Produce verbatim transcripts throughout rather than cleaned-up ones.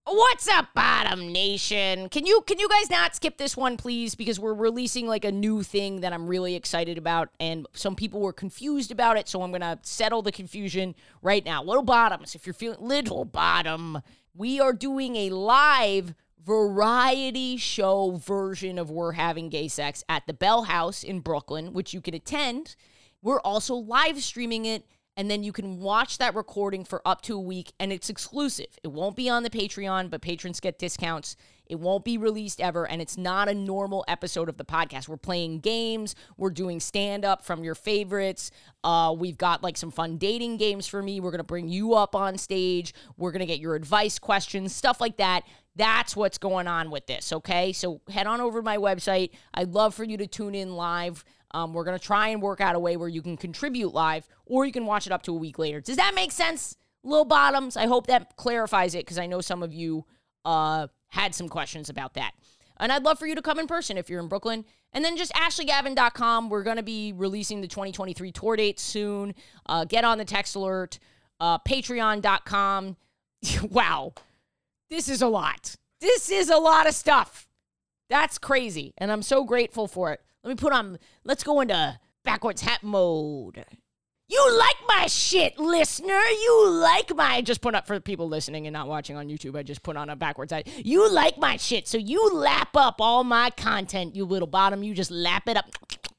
What's up, Bottom Nation? Can you can you guys not skip this one, please? Because we're releasing like a new thing that I'm really excited about, and some people were confused about it, so I'm gonna settle the confusion right now. Little Bottoms, if you're feeling Little Bottom, we are doing a live variety show version of We're Having Gay Sex at the Bell House in Brooklyn, which you can attend. We're also live streaming it. And then you can watch that recording for up to a week, and it's exclusive. It won't be on the Patreon, but patrons get discounts. It won't be released ever, and it's not a normal episode of the podcast. We're playing games. We're doing stand-up from your favorites. Uh, we've got, like, some fun dating games for me. We're going to bring you up on stage. We're going to get your advice questions, stuff like that. That's what's going on with this, okay? So head on over to my website. I'd love for you to tune in live. Um, we're going to try and work out a way where you can contribute live, or you can watch it up to a week later. Does that make sense? Little Bottoms, I hope that clarifies it, because I know some of you uh, had some questions about that. And I'd love for you to come in person if you're in Brooklyn. And then just ashley gavin dot com. We're going to be releasing the twenty twenty-three tour dates soon. Uh, get on the text alert. Uh, patreon dot com. Wow. This is a lot. This is a lot of stuff. That's crazy, and I'm so grateful for it. Let me put on, let's go into backwards hat mode. You like my shit, listener. You like my, I just put up for the people listening and not watching on YouTube. I just put on a backwards hat. You like my shit, so you lap up all my content, you little bottom. You just lap it up.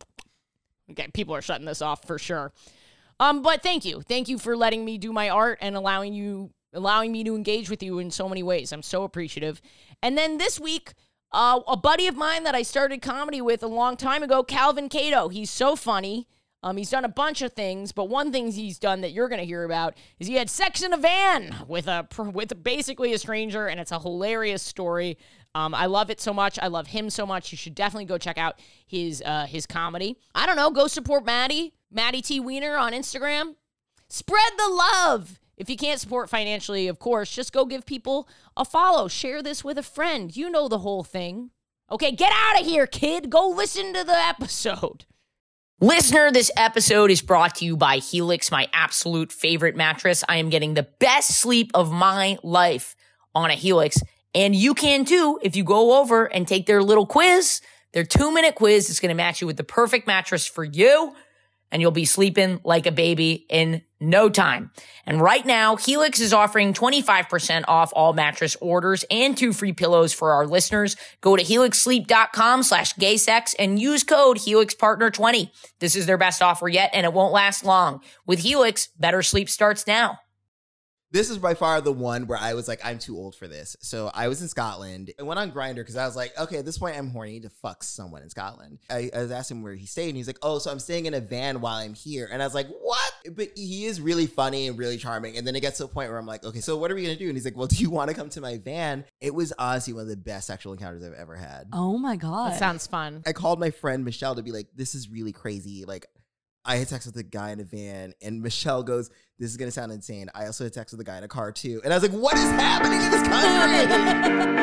Okay, people are shutting this off for sure. Um, but thank you. Thank you for letting me do my art and allowing you, allowing me to engage with you in so many ways. I'm so appreciative. And then this week, Uh, a buddy of mine that I started comedy with a long time ago, Calvin Cato. He's so funny. Um, he's done a bunch of things, but one thing he's done that you're going to hear about is he had sex in a van with a with basically a stranger, and it's a hilarious story. Um, I love it so much. I love him so much. You should definitely go check out his uh, his comedy. I don't know. Go support Maddie, Maddie T. Wiener on Instagram. Spread the love. If you can't support financially, of course, just go give people a follow. Share this with a friend. You know the whole thing. Okay, get out of here, kid. Go listen to the episode. Listener, this episode is brought to you by Helix, my absolute favorite mattress. I am getting the best sleep of my life on a Helix. And you can too if you go over and take their little quiz, their two-minute quiz. It's going to match you with the perfect mattress for you. And you'll be sleeping like a baby in no time. And right now, Helix is offering twenty-five percent off all mattress orders and two free pillows for our listeners. Go to helix sleep dot com slash gay sex and use code helix partner twenty. This is their best offer yet, and it won't last long. With Helix, better sleep starts now. This is by far the one where I was like, I'm too old for this. So I was in Scotland. I went on Grindr because I was like, okay, at this point, I'm horny to fuck someone in Scotland. I, I was asking him where he stayed, and he's like, oh, so I'm staying in a van while I'm here. And I was like, what? But he is really funny and really charming. And then it gets to a point where I'm like, okay, so what are we going to do? And he's like, well, do you want to come to my van? It was honestly one of the best sexual encounters I've ever had. Oh my God. That sounds fun. I called my friend Michelle to be like, this is really crazy. Like, I had sex with a guy in a van, and Michelle goes, this is going to sound insane. I also had sex with a guy in a car, too. And I was like, what is happening in this country?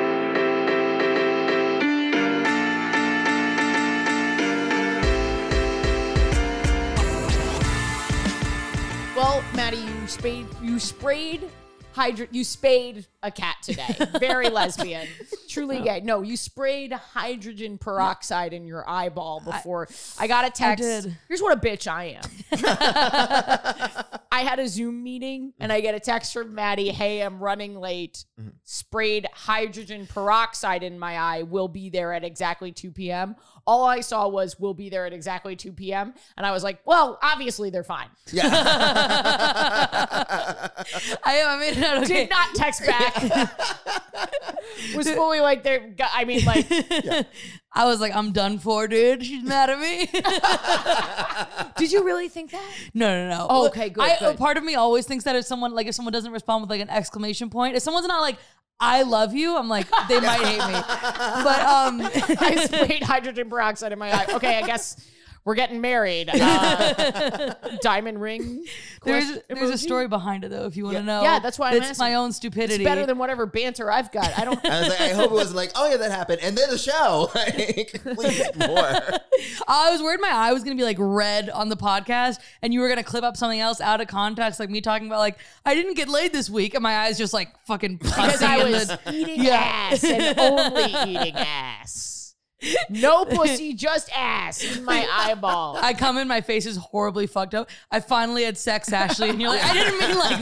Well, Maddie, you sprayed, you sprayed, hydro, you spayed a cat today. Very lesbian. Truly gay. No, you sprayed hydrogen peroxide in your eyeball before. I, I got a text. I did. Here's what a bitch I am. I had a Zoom meeting, and I get a text from Maddie, hey, I'm running late. Mm-hmm. Sprayed hydrogen peroxide in my eye. Will be there at exactly two p.m. All I saw was will be there at exactly two p.m. And I was like, well, obviously they're fine. Yeah. I, I mean, okay. Did not text back. Was fully like, they're, I mean, like. Yeah. I was like, I'm done for, dude. She's mad at me. Did you really think that? No, no, no. Oh, okay, good, I, good. Part of me always thinks that if someone, like, if someone doesn't respond with, like, an exclamation point, if someone's not like, I love you, I'm like, they might hate me. But, um. I sprayed hydrogen peroxide in my eye. Okay, I guess we're getting married. Uh, diamond ring. There's Question there's a emoji? story behind it though, if you want to Yeah. know. Yeah, that's why I'm it's asking. my own It's stupidity. better than whatever banter I've got. I don't. I was like, I hope it wasn't like, oh yeah, that happened, and then the show. Like, please more. I was worried my eye was gonna be like red on the podcast, and you were gonna clip up something else out of context, like me talking about like I didn't get laid this week, and my eyes just like fucking Because pussy I in was the- eating Yeah. ass and only eating ass. No pussy, just ass in my eyeball. I come in, my face is horribly fucked up. I finally had sex, Ashley, and you're like, I didn't mean like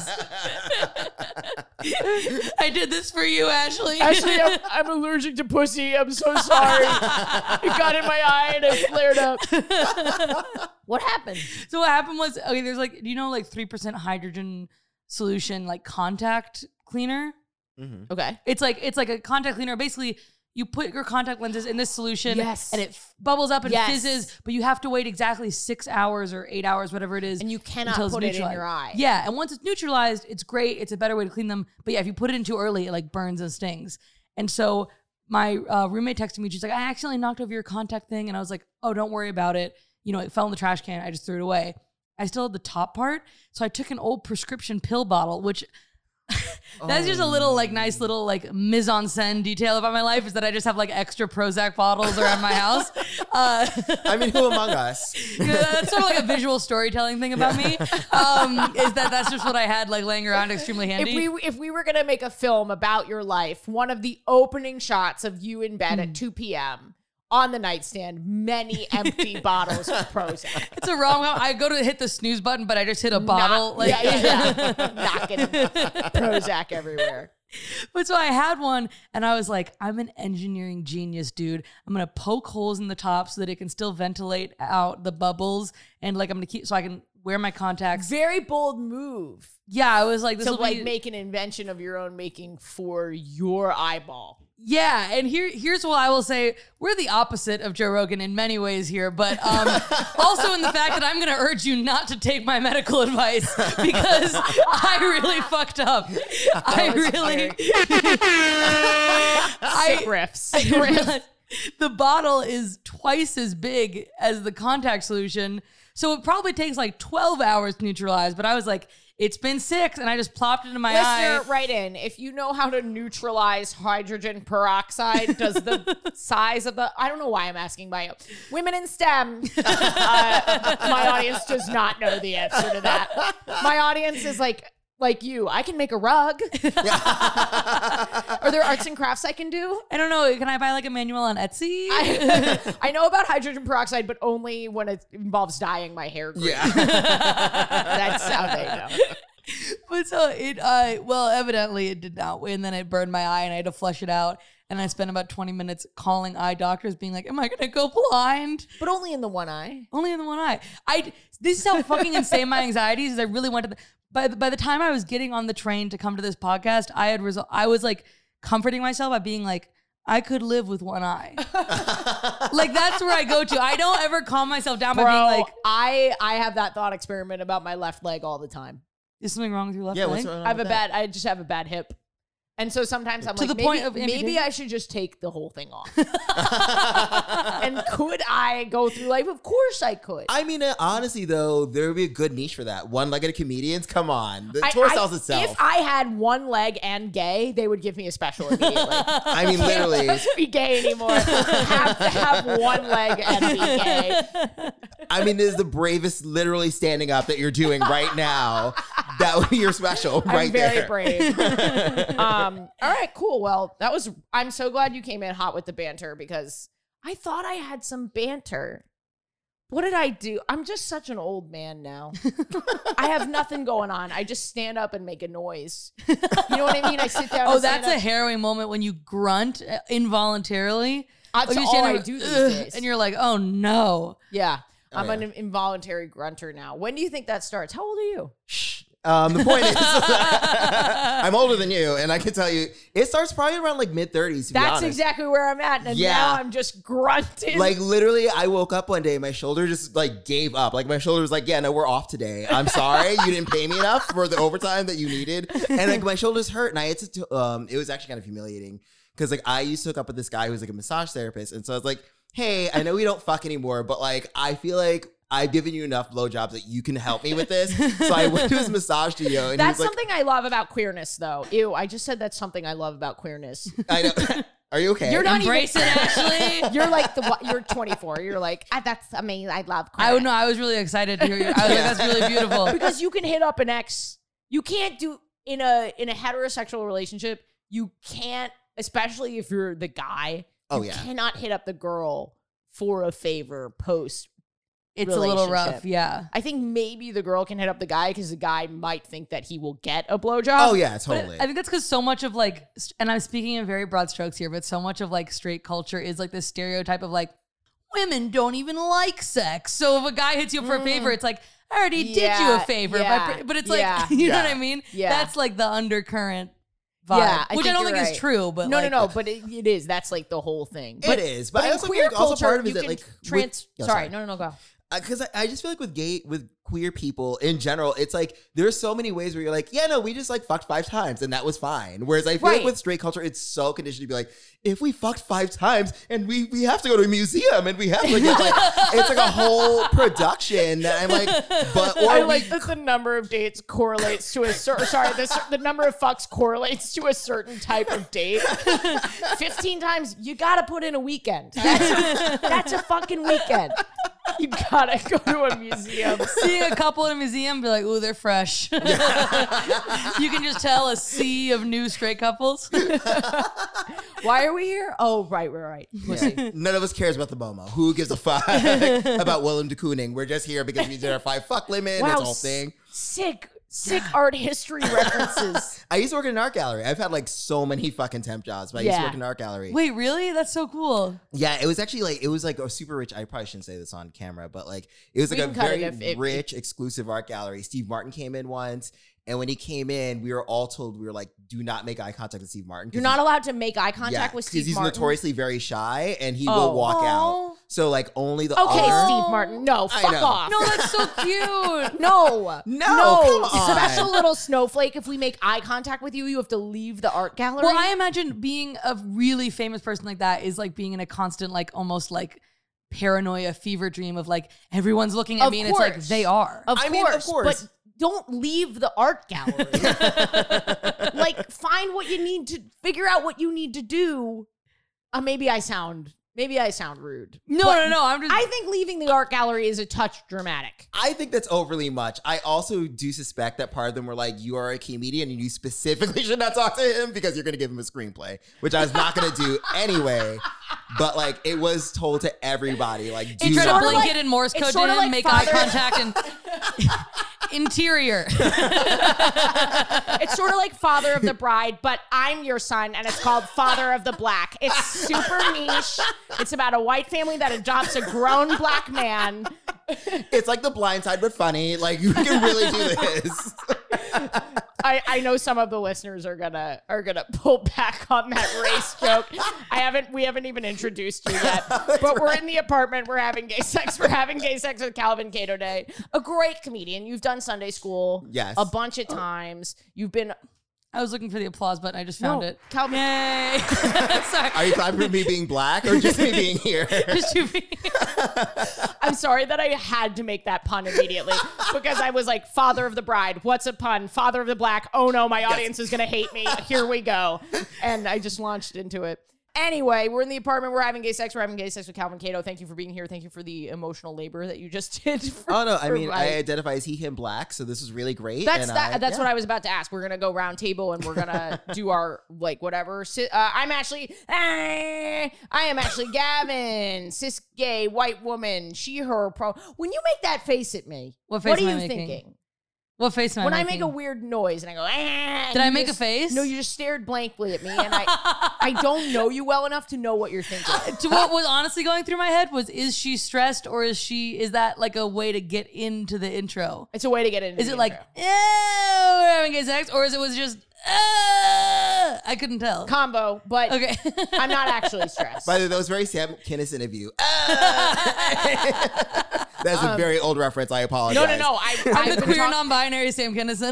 this. I did this for you, Ashley. Actually, I'm, I'm allergic to pussy. I'm so sorry. It got in my eye and it flared up. What happened? So what happened was, okay, there's like, do you know like three percent hydrogen solution, like contact cleaner? Okay. It's like, it's like a contact cleaner. Basically, you put your contact lenses in this solution Yes. and it f- bubbles up and Yes. fizzes, but you have to wait exactly six hours or eight hours, whatever it is. And you cannot until it's put it in neutralized. your eye. Yeah, and once it's neutralized, it's great. It's a better way to clean them. But yeah, if you put it in too early, it like burns and stings. And so my uh, roommate texted me. She's like, I accidentally knocked over your contact thing. And I was like, oh, don't worry about it. You know, it fell in the trash can. I just threw it away. I still had the top part. So I took an old prescription pill bottle, which that's just a little like nice little like mise en scène detail about my life is that I just have like extra Prozac bottles around my house. Uh, I mean, who among us? yeah, that's sort of like a visual storytelling thing about me. Um, is that that's just what I had like laying around extremely handy. If we if we were gonna make a film about your life, one of the opening shots of you in bed at two p.m. on the nightstand, many empty bottles of Prozac. it's a wrong. I go to hit the snooze button, but I just hit a bottle. Knock- like yeah, yeah, yeah. Knocking Prozac everywhere. But so I had one and I was like, I'm an engineering genius, dude. I'm going to poke holes in the top so that it can still ventilate out the bubbles. And like, I'm going to keep, so I can wear my contacts. Very bold move Yeah, I was like, this to will like be, make an invention of your own making for your eyeball. yeah. And here, here's what I will say. We're the opposite of Joe Rogan in many ways here, but um, also in the fact that I'm going to urge you not to take my medical advice because I really fucked up. I really, Sick riffs. Sick riffs. the bottle is twice as big as the contact solution. So it probably takes like twelve hours to neutralize. But I was like, it's been six. And I just plopped it in my Listener, eye. write in. If you know how to neutralize hydrogen peroxide, does the size of the... I don't know why I'm asking my... Women in STEM. Uh, my audience does not know the answer to that. My audience is like... Like you, I can make a rug. Are there arts and crafts I can do? I don't know. Can I buy like a manual on Etsy? I, I know about hydrogen peroxide, but only when it involves dyeing my hair green. Yeah. That's how they know. But so it, uh, well, evidently it did not win. Then it burned my eye and I had to flush it out. And I spent about twenty minutes calling eye doctors being like, am I going to go blind? But only in the one eye. Only in the one eye. I, this is how fucking insane my anxiety is. I really went to the, by the, by the time I was getting on the train to come to this podcast, I had resol- I was like comforting myself by being like, I could live with one eye. Like that's where I go to. I don't ever calm myself down Bro, by being like, I, I have that thought experiment about my left leg all the time. is something wrong with your left Yeah, leg? what's wrong I have a with that? bad, I just have a bad hip. And so sometimes I'm To like, the maybe, point of maybe amputation? I should just take the whole thing off. And could I go through life? Of course I could. I mean, uh, honestly, though, there would be a good niche for that. One-legged comedians, come on. The I- tour I- sells itself. If I had one leg and gay, they would give me a special immediately. I mean, literally. Can't just be gay anymore. Have to have one leg and be gay. I mean, this is the bravest literally standing up that you're doing right now. That would be your special right I'm very there. brave. um, all right, cool. Well, that was, I'm so glad you came in hot with the banter because I thought I had some banter. What did I do? I'm just such an old man now. I have nothing going on. I just stand up and make a noise. You know what I mean? I sit down. Oh, and stand that's a up. harrowing moment when you grunt uh, involuntarily. That's Or you all stand I up, do these "Ugh," days. and you're like, oh no. Yeah. Oh, I'm yeah. an involuntary grunter now. When do you think that starts? How old are you? Um, the point is, I'm older than you, and I can tell you, it starts probably around like mid thirties. To be That's honest. exactly where I'm at. And Yeah. now I'm just grunting. Like literally, I woke up one day, my shoulder just like gave up. Like my shoulder was like, "Yeah, no, we're off today. I'm sorry, you didn't pay me enough for the overtime that you needed." And like my shoulders hurt, and I had to. Um, it was actually kind of humiliating because like I used to hook up with this guy who was like a massage therapist, and so I was like, hey, I know we don't fuck anymore, but like, I feel like I've given you enough blowjobs that you can help me with this. So I went to his massage studio, and That's he was like, something I love about queerness, though. Ew, I just said that's something I love about queerness. I know. Are you okay? You're not Embrace even, it, Ashley. You're like the you're twenty-four. You're like ah, that's amazing. I love I queerness. know. I was really excited to hear you. I was like, that's really beautiful. Because you can hit up an ex. You can't do in a in a heterosexual relationship. You can't, especially if you're the guy. Oh, you yeah. cannot hit up the girl for a favor post. It's a little rough. relationship. Yeah. I think maybe the girl can hit up the guy because the guy might think that he will get a blowjob. Oh yeah, But totally. I think that's because so much of like, st- and I'm speaking in very broad strokes here, but so much of like straight culture is like this stereotype of like, women don't even like sex. So if a guy hits you up for a favor, it's like, I already did you Yeah, a favor. by yeah, pr- but it's yeah, like, you know yeah. what I mean? Yeah. That's like the undercurrent vibe, Yeah, I which think I don't you're think right. is true, but no, like, no, no. But it, it is. That's like the whole thing. It But, is, but I in also queer feel like also culture, part of it you is that can like trans. with- sorry, sorry. no, no, no, go. Because I, I just feel like with gay, with queer people in general, it's like there's so many ways where you're like, yeah, no, we just like fucked five times and that was fine. Whereas I feel Right. like with straight culture, it's so conditioned to be like, if we fucked five times and we we have to go to a museum and we have to get like, it's like a whole production that I'm like, but or I we- like that the number of dates correlates to a certain. Sorry, the, cer- the number of fucks correlates to a certain type of date. Fifteen times, you gotta put in a weekend. That's a, that's a fucking weekend. You gotta go to a museum. seeing a couple in a museum, be like, ooh, they're fresh. You can just tell a sea of new straight couples. Why are we here? Oh, right, right, right. Pussy. None of us cares about the Momo. Who gives a fuck about Willem de Kooning? We're just here because we did our five fuck limit. That's the whole s- thing. Sick, sick art history references. I used to work in an art gallery. I've had like so many fucking temp jobs, but I used to Yeah. work in an art gallery. Wait, really? That's so cool. Yeah, it was actually like, it was like a super rich, I probably shouldn't say this on camera, but like, it was We like a can cut very it if- if- rich, exclusive art gallery. Steve Martin came in once. And when he came in, we were all told, we were like, do not make eye contact with Steve Martin. 'cause You're not he's- allowed to make eye contact yeah, with 'cause Steve he's Martin. notoriously very shy and he Oh. will walk Aw. out. So like only the Okay, owner- Steve Martin. No, I fuck know. off. No, that's so cute. No, No, come on. Special little snowflake. If we make eye contact with you, you have to leave the art gallery. Well, I imagine being a really famous person like that is like being in a constant, like almost like paranoia fever dream of like everyone's looking at Of me and it's like course. they are. of, I course, mean, of course. but don't leave the art gallery. Like, find what you need to figure out what you need to do. Uh, maybe I sound, maybe I sound rude. no, But no, no. I'm just. I think leaving the art gallery is a touch dramatic. I think that's overly much. I also do suspect that part of them were like, you are a comedian and you specifically should not talk to him because you're going to give him a screenplay, which I was not going to do anyway. But like, it was told to everybody, like, do you try to not. sorta blink like- it in Morse it's code to sorta him, like make Father- eye contact, and interior. It's sort of like Father of the Bride, but I'm your son, and it's called Father of the Black. It's super niche. It's about a white family that adopts a grown black man. It's like The Blind Side, but funny. Like, you can really do this. I, I know some of the listeners are gonna are gonna pull back on that race joke. I haven't we haven't even introduced you yet, but we're in the apartment. We're having gay sex. We're having gay sex with Calvin Cato Day, a great comedian. You've done Sunday School, Yes. a bunch of times. You've been I was looking for the applause button. I just found No, it. Calvin. Yay! Sorry. Are you clapping for me being black or just me being here? Just you being- I'm sorry that I had to make that pun immediately because I was like, Father of the Bride. What's a pun? Father of the Black. Oh no, my audience is going to hate me. Here we go. And I just launched into it. Anyway, we're in the apartment. We're having gay sex. We're having gay sex with Calvin Cato. Thank you for being here. Thank you for the emotional labor that you just did. For, Oh no, I for mean, my- I identify as he, him, black, so this is really great. That's and that. I- That's yeah. what I was about to ask. We're gonna go round table and we're gonna do our like whatever. Si- Uh, I'm actually, eh, I am actually Gavin, cis gay white woman. She, her. Pro. When you make that face at me, What face what are am I you making? thinking? What face am I When I making? make a weird noise and I go, eh, Did I you make a just- face? No, you just stared blankly at me, and I, I don't know you well enough to know what you're thinking. To what was honestly going through my head was, is she stressed or is she, is that like a way to get into the intro? It's a way to get into. Is the it like, intro. oh, we're having gay sex? Or is it was just, uh, I couldn't tell. combo? But Okay. I'm not actually stressed. By the way, that was very Sam Kinnis interview. That's a very old reference. I apologize. No, no, no. I, I'm I've the been queer talk- non-binary Sam Kinison.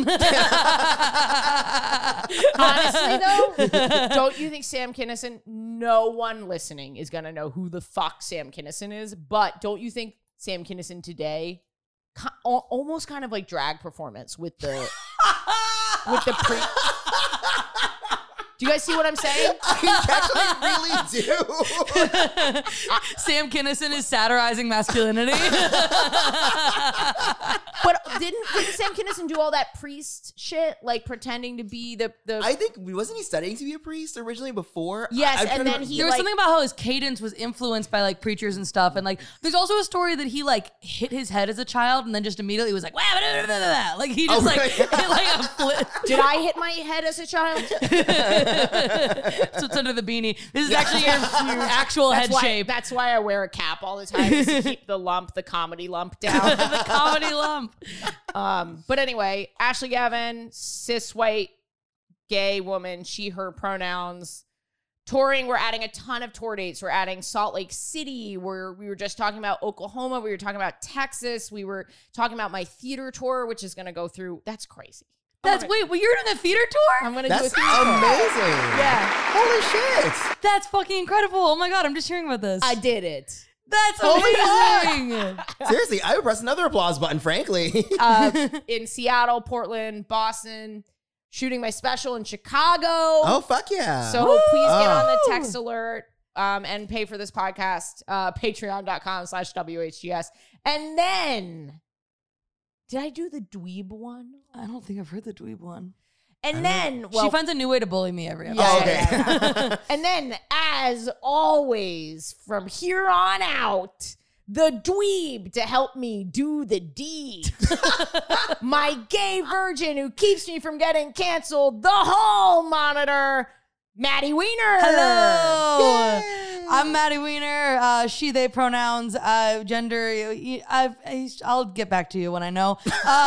Honestly, though, don't you think Sam Kinison, no one listening is going to know who the fuck Sam Kinison is, but don't you think Sam Kinison today, co- almost kind of like drag performance with the, with the pre... Do you guys see what I'm saying? I actually really do. Sam Kinison is satirizing masculinity. But didn't, didn't Sam Kinison do all that priest shit, like pretending to be the the? I think wasn't he studying to be a priest originally before? Yes, I, I'm and trying then to- he- There was like- something about how his cadence was influenced by like preachers and stuff, and like there's also a story that he like hit his head as a child and then just immediately was like, "Wah, blah, blah, blah, blah," like he just Oh, like right. hit like a flip. Did I hit my head as a child? So it's under the beanie. This is actually your actual That's head why, shape. That's why I wear a cap all the time is to keep the lump, the comedy lump down. The comedy lump. Um, but anyway, Ashley Gavin, cis white, gay woman, she, her pronouns. Touring, we're adding a ton of tour dates. We're adding Salt Lake City. We're, we were just talking about Oklahoma. We were talking about Texas. We were talking about my theater tour, which is going to go through. That's crazy. I'm That's gonna- wait, well, you're doing a theater tour? I'm going to do a That's theater tour. amazing. Yeah, Holy shit. That's fucking incredible. Oh my god, I'm just hearing about this. I did it. That's Oh amazing. Seriously, I would press another applause button, frankly. Uh, in Seattle, Portland, Boston, shooting my special in Chicago. Oh, fuck yeah. So please get on the Woo! text alert um, and pay for this podcast. Uh, Patreon.com slash WHGS. And then, did I do the dweeb one? I don't think I've heard the dweeb one. And then, well, she finds a new way to bully me every episode. yeah, Oh, yeah, okay. yeah, yeah. And then, as always, from here on out, the dweeb to help me do the deed. My gay virgin who keeps me from getting canceled, the hall monitor, Maddie Weiner. Hello. Yay. I'm Maddie Weiner. Uh, she, they pronouns, uh, gender. I've, I, I'll get back to you when I know.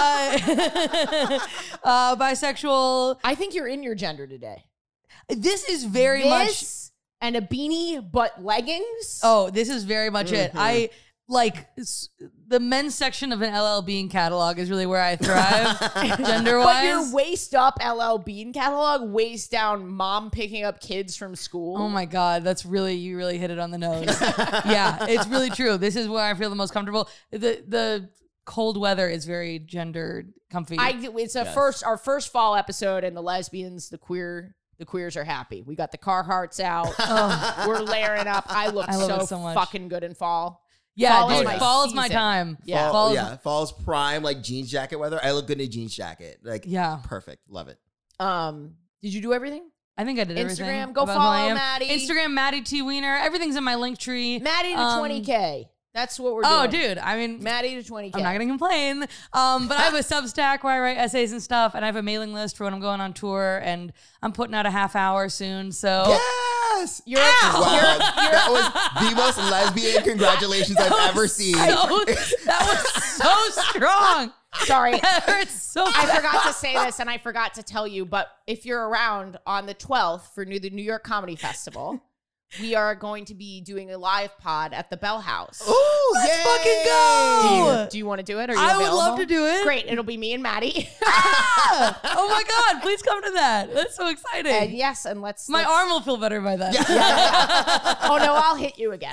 Uh, uh, bisexual. I think you're in your gender today. This is very much. This and a beanie, but leggings. Oh, this is very much it. Mhm. I like s- the men's section of an L L Bean catalog is really where I thrive, gender But your wise. waist up L L Bean catalog, waist down mom picking up kids from school. Oh my God, that's really, you really hit it on the nose. Yeah, it's really true. This is where I feel the most comfortable. The the cold weather is very gender comfy. I it's a Yes. first our first fall episode, and the lesbians, the queer, the queers are happy. We got the Carhartts out. Oh. We're layering up. I look I love so, it so much. fucking good in fall. yeah, fall is dude, my fall is my season. time. Yeah. Fall, Fall is- yeah, fall's prime, like jeans jacket weather. I look good in a jeans jacket. Like, Yeah. perfect. Love it. Um, did you do everything? I think I did everything. Instagram, go about who I follow am. Maddie. Instagram, Maddie T. Wiener. Everything's in my link tree. Maddie to Um, twenty K. That's what we're doing. Oh, dude. I mean, Maddie to twenty K. I'm not going to complain. Um, but I have a Substack where I write essays and stuff, and I have a mailing list for when I'm going on tour, and I'm putting out a half hour soon. So Yes. You're, Wow, you're, that was the most lesbian congratulations I've ever seen. So, that was so strong. sorry. That hurts so I bad. forgot to say this and I forgot to tell you, but if you're around on the twelfth for New, the New York Comedy Festival, we are going to be doing a live pod at the Bell House. Ooh, Let's yay. fucking Do go. you, do you want to do it? Are you I would available? love to do it. Great. It'll be me and Maddie. Ah! Oh my God, please come to that. That's so exciting. and yes, and let's. My let's- arm will feel better by then. Oh no, I'll hit you again.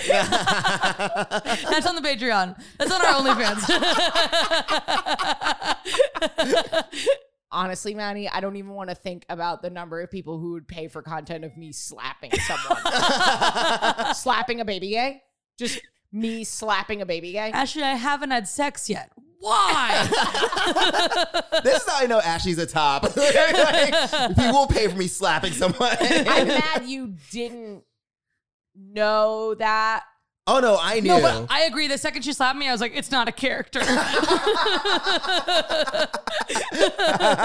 That's on the Patreon. That's on our OnlyFans. Honestly, Maddie, I don't even want to think about the number of people who would pay for content of me slapping someone. Slapping a baby gay? Just me slapping a baby gay? Actually, I haven't had sex yet. Why? This is how I know Ashley's a top. Like, people will pay for me slapping someone. I'm mad you didn't know that. Oh no, I knew. No, but I agree. The second she slapped me, I was like, it's not a character. Her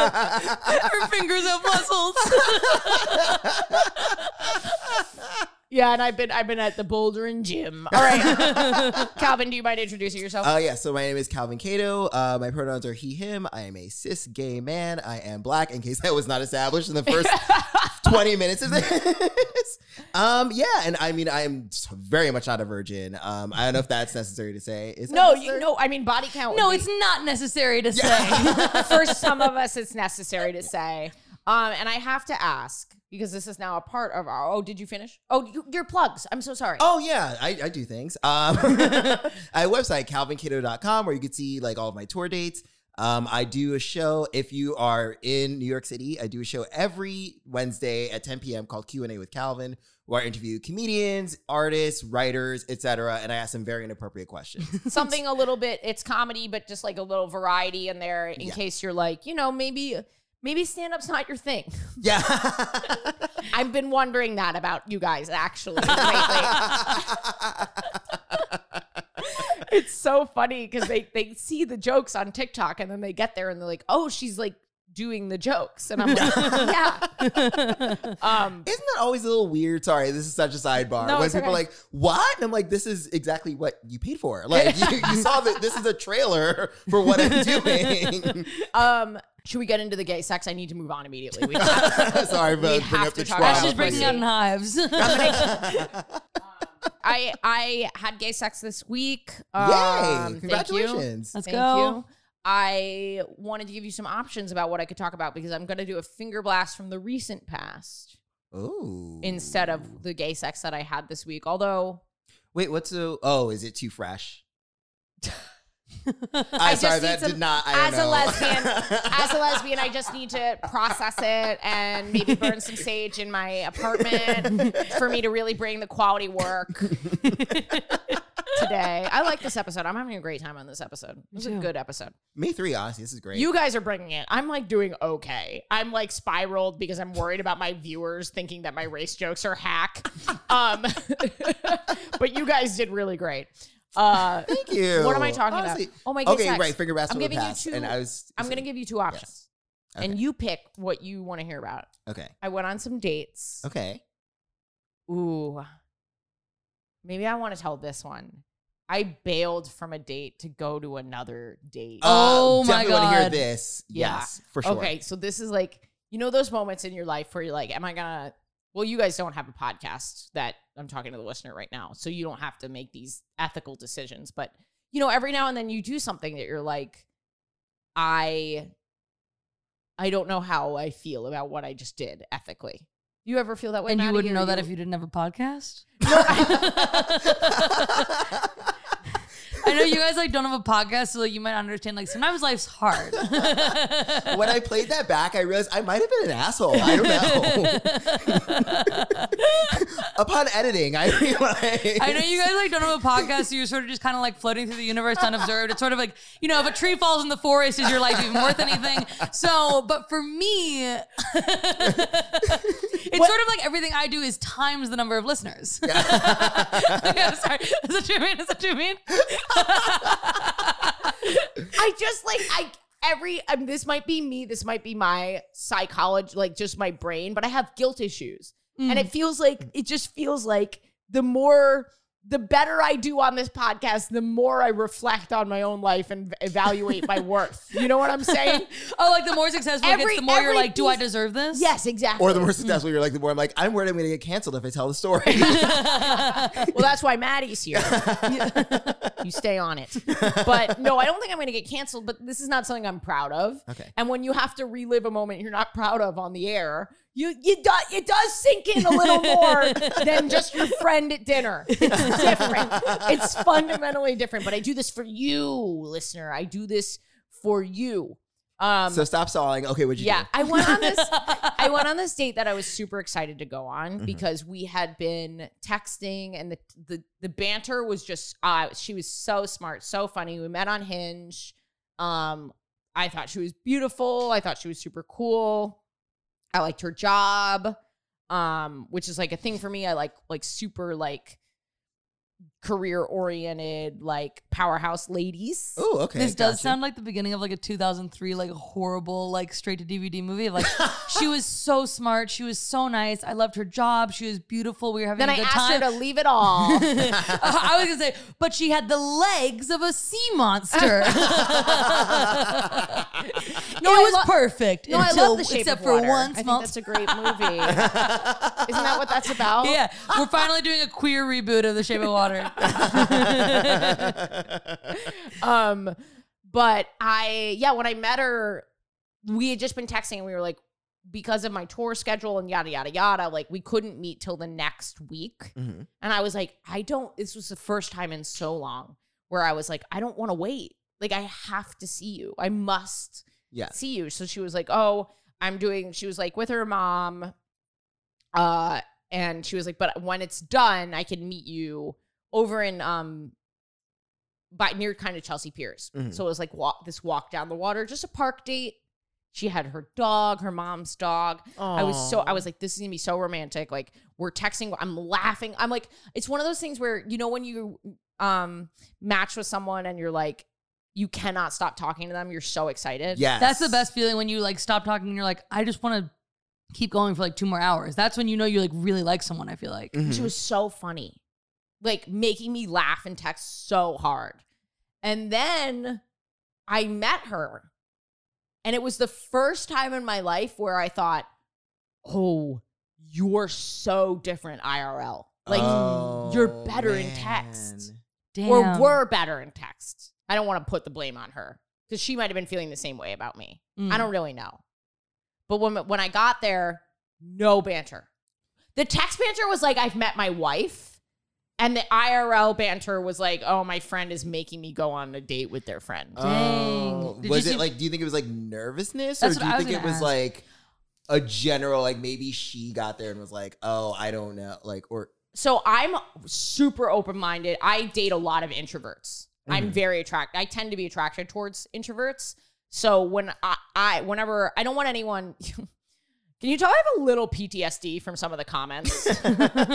fingers have muscles. Yeah, and I've been I've been at the Bouldering Gym. All right, Calvin, do you mind introducing yourself? Uh, yeah, so my name is Calvin Cato. Uh, my pronouns are he, him. I am a cis gay man. I am black, in case that was not established in the first twenty minutes of this. Um, yeah, and I mean, I am very much not a virgin. Um, I don't know if that's necessary to say. Is that no, necessary? you no. I mean, body count. No, would it's not necessary to say. be, for some of us, it's necessary to say. Um, and I have to ask, because this is now a part of our. Oh, did you finish? Oh, you, your plugs. I'm so sorry. Oh yeah, I, I do things. Um, I have a website, calvin cato dot com, where you can see like all of my tour dates. Um, I do a show. If you are in New York City, I do a show every Wednesday at ten p.m. called Q and A with Calvin, where I interview comedians, artists, writers, et cetera, and I ask them very inappropriate questions. Something a little bit. It's comedy, but just like a little variety in there, in Yeah. case you're like, you know, maybe. Maybe stand-up's not your thing. Yeah. I've been wondering that about you guys, actually, lately. It's so funny because they, they see the jokes on TikTok and then they get there and they're like, oh, she's like doing the jokes. And I'm like, yeah. Um, Isn't that always a little weird? Sorry, this is such a sidebar. No, when it's people are okay. like, what? And I'm like, this is exactly what you paid for. Like, you, you saw that this is a trailer for what I'm doing. um, should we get into the gay sex? I need to move on immediately. We have, Sorry, but we bring have up to the talk trauma. about She's breaking pussy. out in hives. I I had gay sex this week. Yay! Um, Congratulations. Let's Thank go. you. I wanted to give you some options about what I could talk about because I'm going to do a finger blast from the recent past Ooh. instead of the gay sex that I had this week. Although Wait, what's the? Oh, is it too fresh? I I'm just sorry, need that some- did not. I as don't a know. lesbian, as a lesbian, I just need to process it and maybe burn some sage in my apartment for me to really bring the quality work today. I like this episode. I'm having a great time on this episode. It was a too. good episode. Me three, honestly, this is great. You guys are bringing it. I'm like doing okay. I'm like spiraled because I'm worried about my viewers thinking that my race jokes are hack. Um, but you guys did really great. Uh, Thank you. What am I talking Honestly. about? Oh my god. Okay, right. Finger blast I'm from the giving you past, two- and I was. I'm going to give you two options. Okay. And you pick what you want to hear about. Okay. I went on some dates. Okay. Ooh. Maybe I want to tell this one. I bailed from a date to go to another date. Oh Uh, my definitely want to hear God. this. Yeah. Yes, for sure. Okay, so this is like, you know those moments in your life where you're like, am I gonna, well, you guys don't have a podcast that I'm talking to the listener right now, so you don't have to make these ethical decisions. But, you know, every now and then you do something that you're like, I, I don't know how I feel about what I just did ethically. You ever feel that way? And you Maddie, wouldn't or know that if you didn't have a podcast? I know you guys like don't have a podcast, so like you might understand. Like sometimes life's hard. When I played that back, I realized I might have been an asshole. I don't know. Upon editing, I realized. I know you guys like don't have a podcast, so you're sort of just kind of like floating through the universe unobserved. It's sort of like, you know, if a tree falls in the forest, is your life even worth anything? So, but for me, it's sort of like everything I do is times the number of listeners. Yeah, sorry. Is that what you mean? Is that what you mean? I just like I every um, this might be me, this might be my psychology, like just my brain, but I have guilt issues. And it feels like it just feels like the more the better I do on this podcast, the more I reflect on my own life and evaluate my worth. You know what I'm saying? Oh, like the more successful it Every- gets, the more you're every like, do I piece- deserve this? Yes, exactly. Or the more successful you're like, the more I'm like, I'm worried I'm going to get canceled if I tell the story. Well, that's why Maddie's here. You stay on it. But no, I don't think I'm going to get canceled, but this is not something I'm proud of. Okay. And when you have to relive a moment you're not proud of on the air, you you do, it does sink in a little more than just your friend at dinner. It's different. It's fundamentally different. But I do this for you, listener. I do this for you. Um, So stop stalling. Okay, what'd you yeah, do? I went on this. I went on this date that I was super excited to go on Mm-hmm. because we had been texting, and the the the banter was just. Uh, she was so smart, so funny. We met on Hinge. Um, I thought she was beautiful. I thought she was super cool. I liked her job, um, which is like a thing for me. I like like super like career-oriented, like powerhouse ladies. Oh, okay. This does gotcha. sound like the beginning of like a two thousand three like horrible like straight to D V D movie. Like she was so smart, she was so nice. I loved her job. She was beautiful. We were having Then a I good asked time. her to leave it all. I was gonna say, but she had the legs of a sea monster. No, it I was lo- perfect. No, I until, love The Shape except of for Water. one I think small. that's a great movie. Isn't that what that's about? Yeah, we're finally doing a queer reboot of The Shape of Water. um, but I, yeah, when I met her, we had just been texting and we were like, because of my tour schedule and yada, yada, yada, like we couldn't meet till the next week. Mm-hmm. And I was like, I don't, this was the first time in so long where I was like, I don't want to wait. Like, I have to see you. I must Yeah. see you. So she was like, oh, I'm doing, she was like with her mom. Uh, and she was like, but when it's done, I can meet you over in, um, by near kind of Chelsea Piers. Mhm. So it was like walk, this walk down the water, just a park date. She had her dog, her mom's dog. I was so, I was like, this is gonna be so romantic. Like we're texting, I'm laughing. I'm like, it's one of those things where, you know, when you um match with someone and you're like, you cannot stop talking to them. You're so excited. Yes. That's the best feeling when you like stop talking and you're like, I just want to keep going for like two more hours. That's when you know you like really like someone, I feel like. Mhm. She was so funny, like making me laugh and text so hard. And then I met her. And it was the first time in my life where I thought, oh, you're so different I R L. Like, Oh, you're better in man. text. Damn. Or were better in text. I don't want to put the blame on her because she might have been feeling the same way about me. Mm. I don't really know. But when, when I got there, no banter. The text banter was like, I've met my wife. And the I R L banter was like, oh, my friend is making me go on a date with their friend. Dang. Oh. Did Was you it see- like, do you think it was like nervousness? That's or what do you I was think it gonna was ask. like a general, like maybe she got there and was like, oh, I don't know. Like, or. So I'm super open-minded. I date a lot of introverts. I'm Mhm. very attracted. I tend to be attracted towards introverts. So when I, I whenever, I don't want anyone... Can you tell I have a little P T S D from some of the comments? It's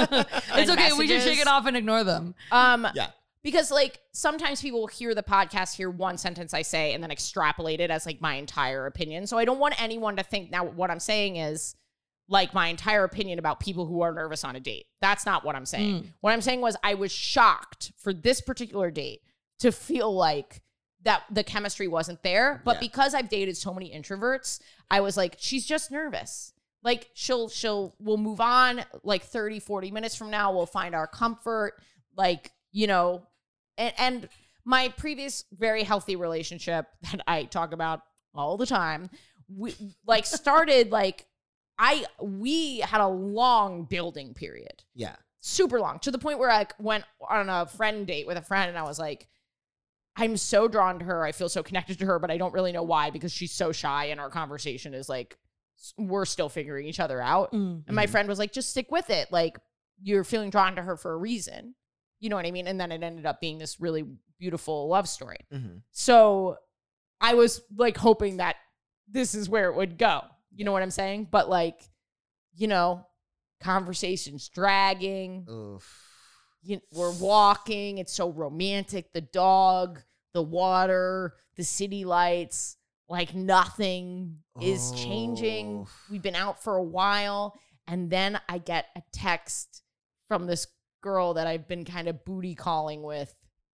okay. We can messages? shake it off and ignore them. Um, Yeah. Because like sometimes people will hear the podcast, hear one sentence I say, and then extrapolate it as like my entire opinion. So I don't want anyone to think now what I'm saying is like my entire opinion about people who are nervous on a date. That's not what I'm saying. Mm. What I'm saying was I was shocked for this particular date to feel like that the chemistry wasn't there. But Yeah. because I've dated so many introverts, I was like, she's just nervous. Like she'll, she'll, we'll move on like thirty, forty minutes from now. We'll find our comfort. Like, you know, and, and my previous very healthy relationship that I talk about all the time, we like started like, I, we had a long building period, Yeah. super long, to the point where I like, went on a friend date with a friend and I was like, I'm so drawn to her. I feel so connected to her, but I don't really know why because she's so shy and our conversation is like, we're still figuring each other out. Mm. And my friend was like, just stick with it. Like you're feeling drawn to her for a reason. You know what I mean? And then it ended up being this really beautiful love story. Mm-hmm. So I was like hoping that this is where it would go. You know what I'm saying? But like, you know, conversations dragging. Oof. You, we're walking. It's so romantic. The dog, the water, the city lights. Like nothing is changing. Oh. We've been out for a while. And then I get a text from this girl that I've been kind of booty calling with.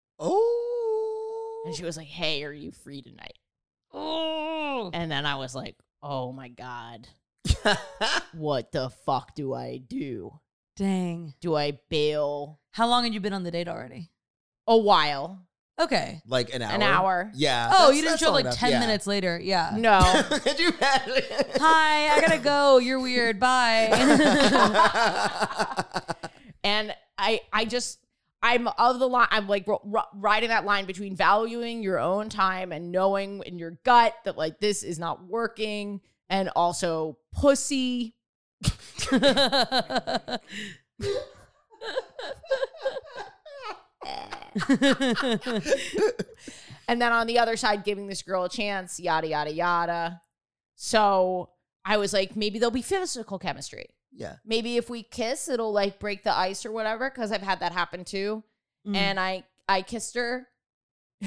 Oh. And she was like, hey, are you free tonight? Oh. And then I was like, oh my God, what the fuck do I do? Dang. Do I bail? How long had you been on the date already? A while. Okay. Like an hour. An hour. Yeah. Oh, that's- you didn't that's show up long like enough. ten Yeah. minutes later. Yeah. No. Could you imagine? Hi, I gotta go. You're weird. Bye. And I, I just, I'm of the line. I'm like r- r- riding that line between valuing your own time and knowing in your gut that like this is not working, and also pussy. And then on the other side, giving this girl a chance, yada, yada, yada. So I was like, maybe there'll be physical chemistry. Yeah. Maybe if we kiss, it'll like break the ice or whatever, because I've had that happen too. Mm. and I I kissed her, and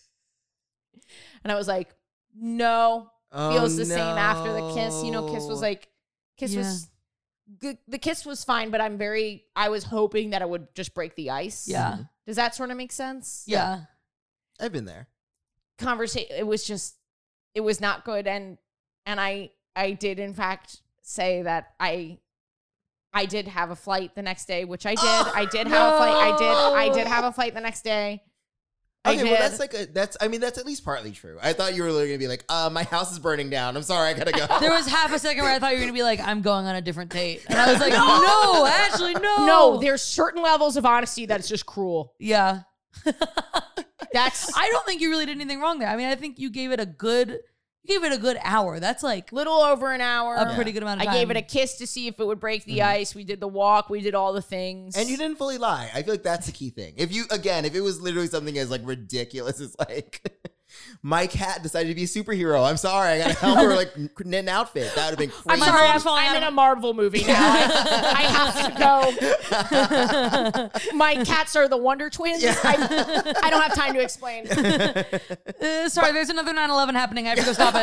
I was like, no, Oh, feels the no. same after the kiss. You know, kiss was like, kiss Yeah. was good. The kiss was fine, but I'm very. I was hoping that it would just break the ice. Yeah. Does that sort of make sense? Yeah. I've been there. Conversation. It was just. It was not good, and and I I did in fact say that I. I did have a flight the next day, which I did. Oh, I did have a flight. I did. I did no. have a flight the next day. I Okay, did. well, that's like a, that's, I mean, that's at least partly true. I thought you were literally going to be like, uh, my house is burning down. I'm sorry, I gotta go. There was half a second where I thought you were going to be like, I'm going on a different date. And I was like, no, Ashley, no. No, there's certain levels of honesty that's just cruel. Yeah. That's I don't think you really did anything wrong there. I mean, I think you gave it a good, you gave it a good hour. That's like little over an hour. a pretty good amount of I time. gave it a kiss to see if it would break the ice. We did the walk. We did all the things. And you didn't fully lie. I feel like that's the key thing. If you, again, if it was literally something as like ridiculous as like, my cat decided to be a superhero. I'm sorry, I gotta help her like knit an outfit. That would have been crazy. I'm My sorry, I'm, phone's falling I'm out in of- a Marvel movie now. I, I have to go. My cats are the Wonder Twins. I, I don't have time to explain. Uh, sorry, there's another nine eleven happening. I have to go stop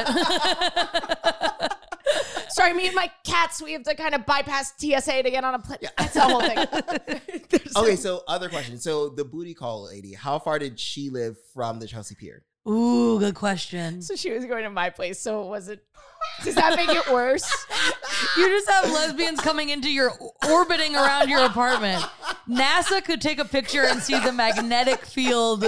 it. Sorry, me and my cats, we have to kind of bypass T S A to get on a plane. That's the whole thing. There's- Okay, so other question. So the booty call lady, how far did she live from the Chelsea Pier? Ooh, good question. So she was going to my place, so it wasn't. Does that make it worse? You just have lesbians coming into your, orbiting around your apartment. NASA could take a picture and see the magnetic field.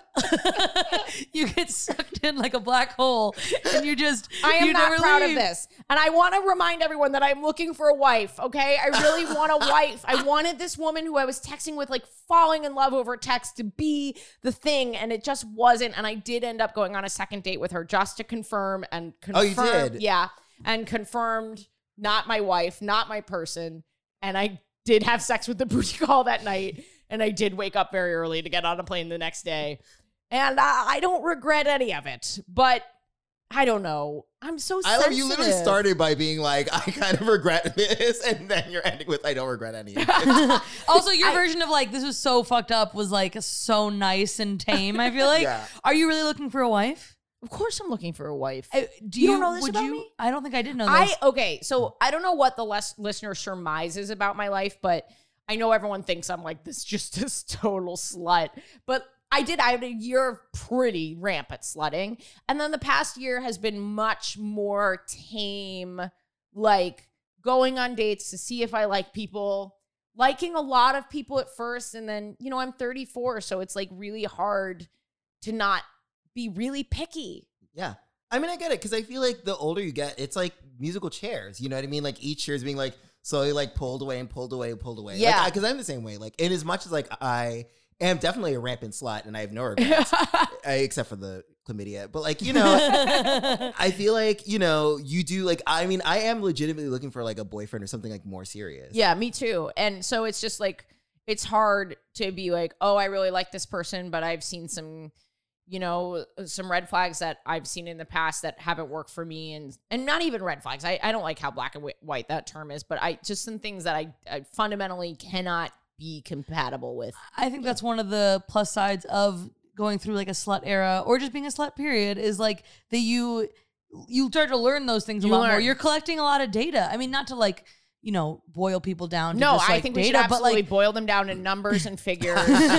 You get sucked in like a black hole, and you just, I am you not never proud leave. of this. And I want to remind everyone that I'm looking for a wife, okay? I really want a wife. I wanted this woman who I was texting with, like falling in love over text, to be the thing, and it just wasn't. And I did end up going on a second date with her just to confirm and confirm. Oh, you did? Yeah. And confirmed not my wife, not my person. And I did have sex with the booty call that night. And I did wake up very early to get on a plane the next day. And I, I don't regret any of it. But I don't know. I'm so I sensitive. love you literally started by being like, I kind of regret this, and then you're ending with, I don't regret any of it. Also, your I- version of like, this was so fucked up was like so nice and tame, I feel like. Yeah. Are you really looking for a wife? Of course I'm looking for a wife. Uh, Do You you, don't know this would about you, me? I don't think I did know this. I okay, so I don't know what the les- listener surmises about my life, but I know everyone thinks I'm like this, just this total slut. But I did. I had a year of pretty rampant slutting, and then the past year has been much more tame, like going on dates to see if I like people, liking a lot of people at first, and then you know I'm thirty-four, so it's like really hard to not be really picky. Yeah. I mean, I get it, because I feel like the older you get, it's like musical chairs. You know what I mean? Like each chair is being like slowly like pulled away and pulled away and pulled away. Yeah. Because I'm the same way. Like, in as much as like I am definitely a rampant slut and I have no regrets, I, except for the chlamydia. But like, you know, I feel like, you know, you do like, I mean, I am legitimately looking for like a boyfriend or something like more serious. Yeah, me too. And so it's just like, it's hard to be like, oh, I really like this person, but I've seen some, you know, some red flags that I've seen in the past that haven't worked for me. And and not even red flags. I, I don't like how black and wh- white that term is, but I just some things that I, I fundamentally cannot be compatible with. I think that's one of the plus sides of going through like a slut era or just being a slut period is like that you you start to learn those things a You lot more. learn. You're collecting a lot of data. I mean, not to like, you know, boil people down to No, just, I like, think we data, should but absolutely like boil them down in numbers and figures.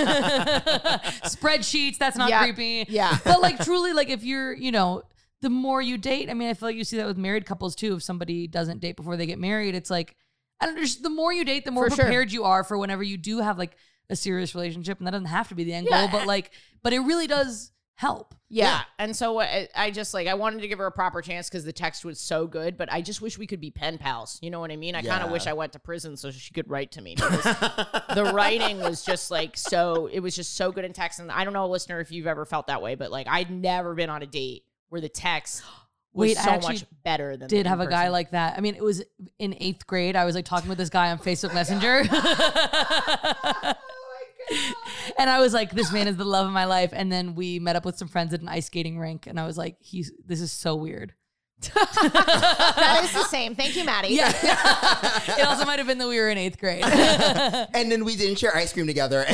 spreadsheets, that's not Yeah. creepy. Yeah. But like truly, like if you're, you know, the more you date, I mean, I feel like you see that with married couples too. If somebody doesn't date before they get married, it's like, I don't know, just the more you date, the more For sure. prepared you are for whenever you do have like a serious relationship. And that doesn't have to be the end Yeah. goal, but like, but it really does help. Yeah. Yeah. And so I, I just like, I wanted to give her a proper chance because the text was so good, but I just wish we could be pen pals. You know what I mean? I kind of Yeah. wish I went to prison so she could write to me. Because the writing was just like so, it was just so good in text. And I don't know, listener, if you've ever felt that way, but like I'd never been on a date where the text was Wait, I so actually much better than Did the have a guy in-person. like that. I mean, it was in eighth grade. I was like talking with this guy on Facebook Messenger. And I was like, this man is the love of my life. And then we met up with some friends at an ice skating rink. And I was like, he's, this is so weird. That is the same. Thank you, Maddie. Yeah. It also might have been that we were in eighth grade. And then we didn't share ice cream together.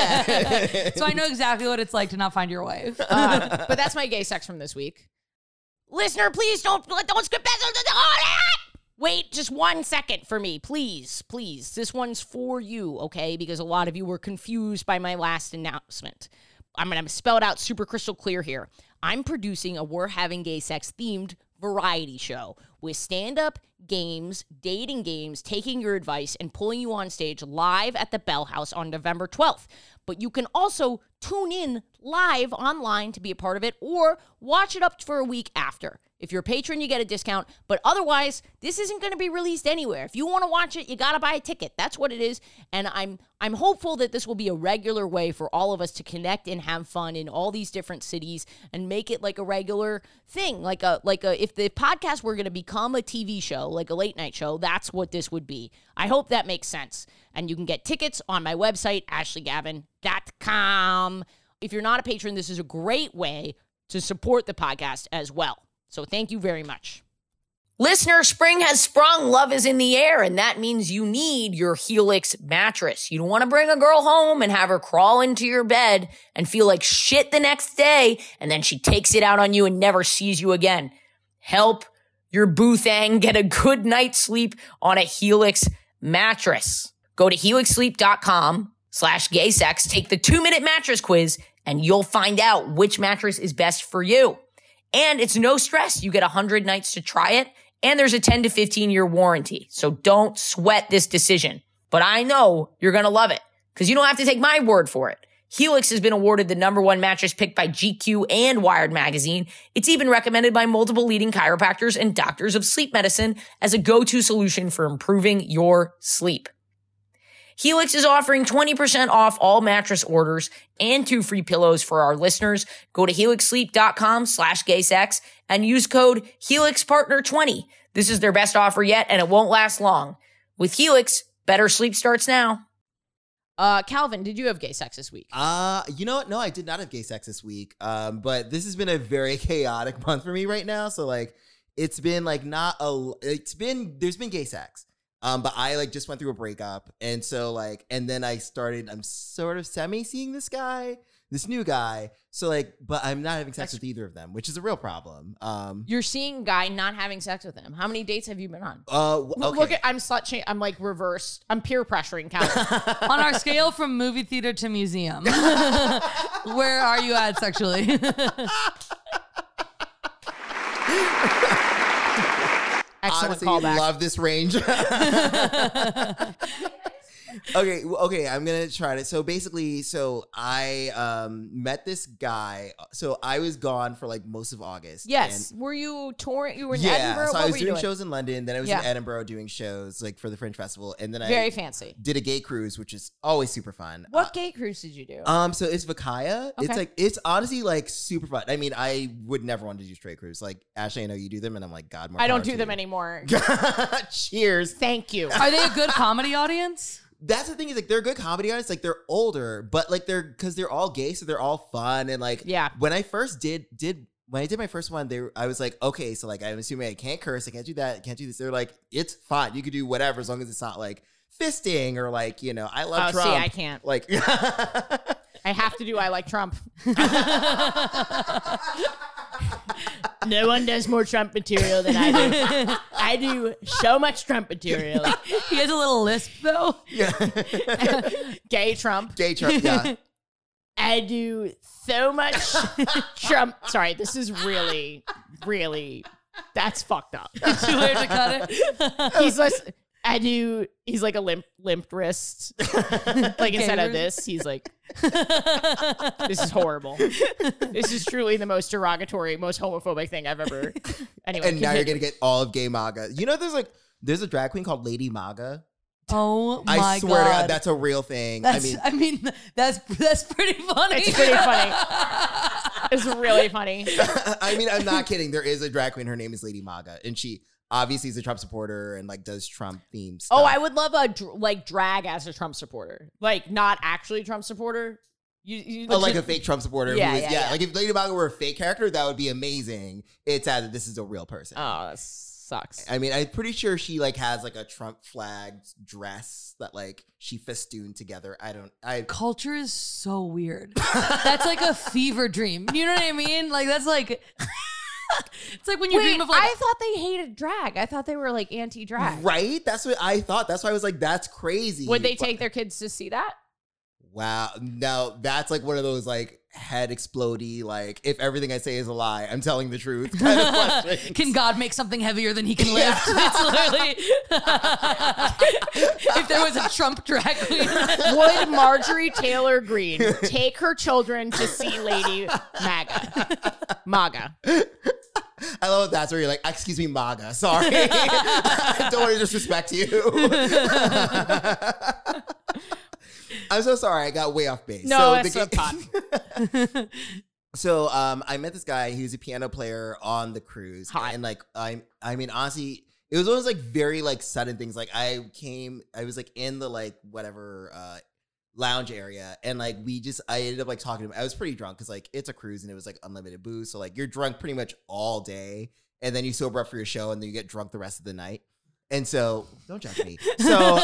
Yeah. So I know exactly what it's like to not find your wife. Uh, but that's my gay sex from this week. Listener, please don't don't skip that. Wait just one second for me, please, please. This one's for you, okay? Because a lot of you were confused by my last announcement. I'm going to spell it out super crystal clear here. I'm producing a We're Having Gay Sex themed variety show with stand-up games, dating games, taking your advice, and pulling you on stage live at the Bell House on November twelfth. But you can also tune in live online to be a part of it or watch it up for a week after. If you're a patron, you get a discount, but otherwise, this isn't going to be released anywhere. If you want to watch it, you got to buy a ticket. That's what it is, and I'm I'm hopeful that this will be a regular way for all of us to connect and have fun in all these different cities and make it like a regular thing, like a like a if the podcast were going to become a T V show, like a late night show, that's what this would be. I hope that makes sense, and you can get tickets on my website, ashley gavin dot com. If you're not a patron, this is a great way to support the podcast as well. So thank you very much. Listener, spring has sprung, love is in the air, and that means you need your Helix mattress. You don't want to bring a girl home and have her crawl into your bed and feel like shit the next day, and then she takes it out on you and never sees you again. Help your boo thang get a good night's sleep on a Helix mattress. Go to helix sleep dot com slash gay sex, take the two-minute mattress quiz, and you'll find out which mattress is best for you. And it's no stress. You get one hundred nights to try it, and there's a ten to fifteen year warranty. So don't sweat this decision. But I know you're going to love it because you don't have to take my word for it. Helix has been awarded the number one mattress picked by G Q and Wired Magazine. It's even recommended by multiple leading chiropractors and doctors of sleep medicine as a go-to solution for improving your sleep. Helix is offering twenty percent off all mattress orders and two free pillows for our listeners. Go to helix sleep dot com slash gay sex and use code helix partner twenty. This is their best offer yet, and it won't last long. With Helix, better sleep starts now. Uh, Calvin, did you have gay sex this week? Uh, you know what? No, I did not have gay sex this week. Um, but this has been a very chaotic month for me right now. So like, it's been like not a, it's been, there's been gay sex. Um, but I like just went through a breakup. And so like, and then I started, I'm sort of semi seeing this guy, this new guy. So like, but I'm not having sex That's- with either of them, which is a real problem. Um, You're seeing a guy not having sex with him. How many dates have you been on? uh, w- Look- okay. Look at, I'm slut. I'm like reverse. I'm peer pressuring Calvin. On our scale from movie theater to museum, where are you at sexually? Excellent Honestly, callback. love this range. Okay, well, okay, I'm gonna try to. So basically, so I um met this guy. So I was gone for like most of August. Yes. and- Were you touring? You were in yeah. Edinburgh? So What I was were you doing doing? shows in London. Then I was Yeah. in Edinburgh doing shows like for the Fringe Festival, and then I Very fancy. did a gay cruise, which is always super fun. What Uh, gay cruise did you do? um, so it's Vakaya. It's Okay. like it's honestly like super fun. I mean, I would never want to do straight cruise. Like Ashley, I know you do them, and I'm like, God, more I don't power do to them you. anymore. Cheers. Thank you. Are they a good comedy audience? That's the thing is like they're good comedy artists. Like they're older, but like they're because they're all gay, so they're all fun and like Yeah. When I first did did when I did my first one, they were, I was like, okay, so like I'm assuming I can't curse, I can't do that, I can't do this. They're like, it's fine, you could do whatever as long as it's not like fisting or like you know I love Oh, Trump. see, I can't. Like I have to do I like Trump. No one does more Trump material than I do. I do so much Trump material. He has a little lisp though. yeah, Gay Trump. gay Trump. Yeah, I do so much Trump. Sorry, this is really, really, that's fucked up. Too late to cut it. He's less, I do, he's like a limp, limp wrist. Like instead of this, he's like, this is horrible. This is truly the most derogatory, most homophobic thing I've ever. Anyway, and now you're continue. gonna get all of gay MAGA. You know, there's like there's a drag queen called Lady MAGA. Oh my I swear to god, God, that's a real thing. That's, I mean, I mean, that's that's pretty funny. It's pretty funny. It's really funny. I mean, I'm not kidding. There is a drag queen. Her name is Lady MAGA, and she obviously is a Trump supporter and like does Trump themed stuff. Oh, I would love a dr- like drag as a Trump supporter, like not actually Trump supporter. You, you Oh, like a fake Trump supporter. Yeah, who is, yeah, yeah, yeah. Like if Lady Gaga were a fake character, that would be amazing. It's sad that this is a real person. Oh, that sucks. I mean, I'm pretty sure she like has like a Trump flagged dress that like she festooned together. I don't. I Culture is so weird. That's like a fever dream. You know what I mean? Like that's like it's like when you Wait, dream of like I thought they hated drag. I thought they were like anti-drag. right. That's what I thought. That's why I was like, that's crazy. Would they But- take their kids to see that? Wow. No, that's like one of those like head explodey, like if everything I say is a lie, I'm telling the truth kind of questions. can God make something heavier than he can lift? It's literally if there was a Trump drag queen. Would Marjorie Taylor Greene take her children to see Lady MAGA? MAGA. I love that's where you're like, excuse me, MAGA. Sorry. I don't want to disrespect you. I'm so sorry. I got way off base. No, so it's the a pot. So um, I met this guy. He was a piano player on the cruise, Hot. and like I, I mean, honestly, it was always like very like sudden things. Like I came, I was like in the like whatever uh, lounge area, and like we just, I ended up like talking to him. I was pretty drunk because like it's a cruise and it was like unlimited booze, so like you're drunk pretty much all day, and then you sober up for your show, and then you get drunk the rest of the night. And so, don't judge me. So.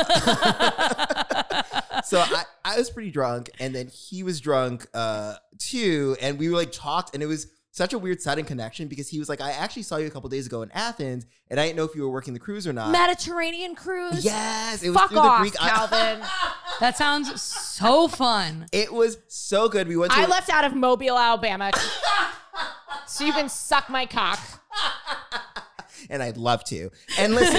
So I, I was pretty drunk, and then he was drunk uh, too, and we were like talked, and it was such a weird sudden connection because he was like, I actually saw you a couple days ago in Athens, and I didn't know if you were working the cruise or not. Mediterranean cruise? Yes, it was Fuck through off, the Greek. Calvin. That sounds so fun. It was so good. We went to I left out of Mobile, Alabama, so you can suck my cock. and I'd love to. And listen,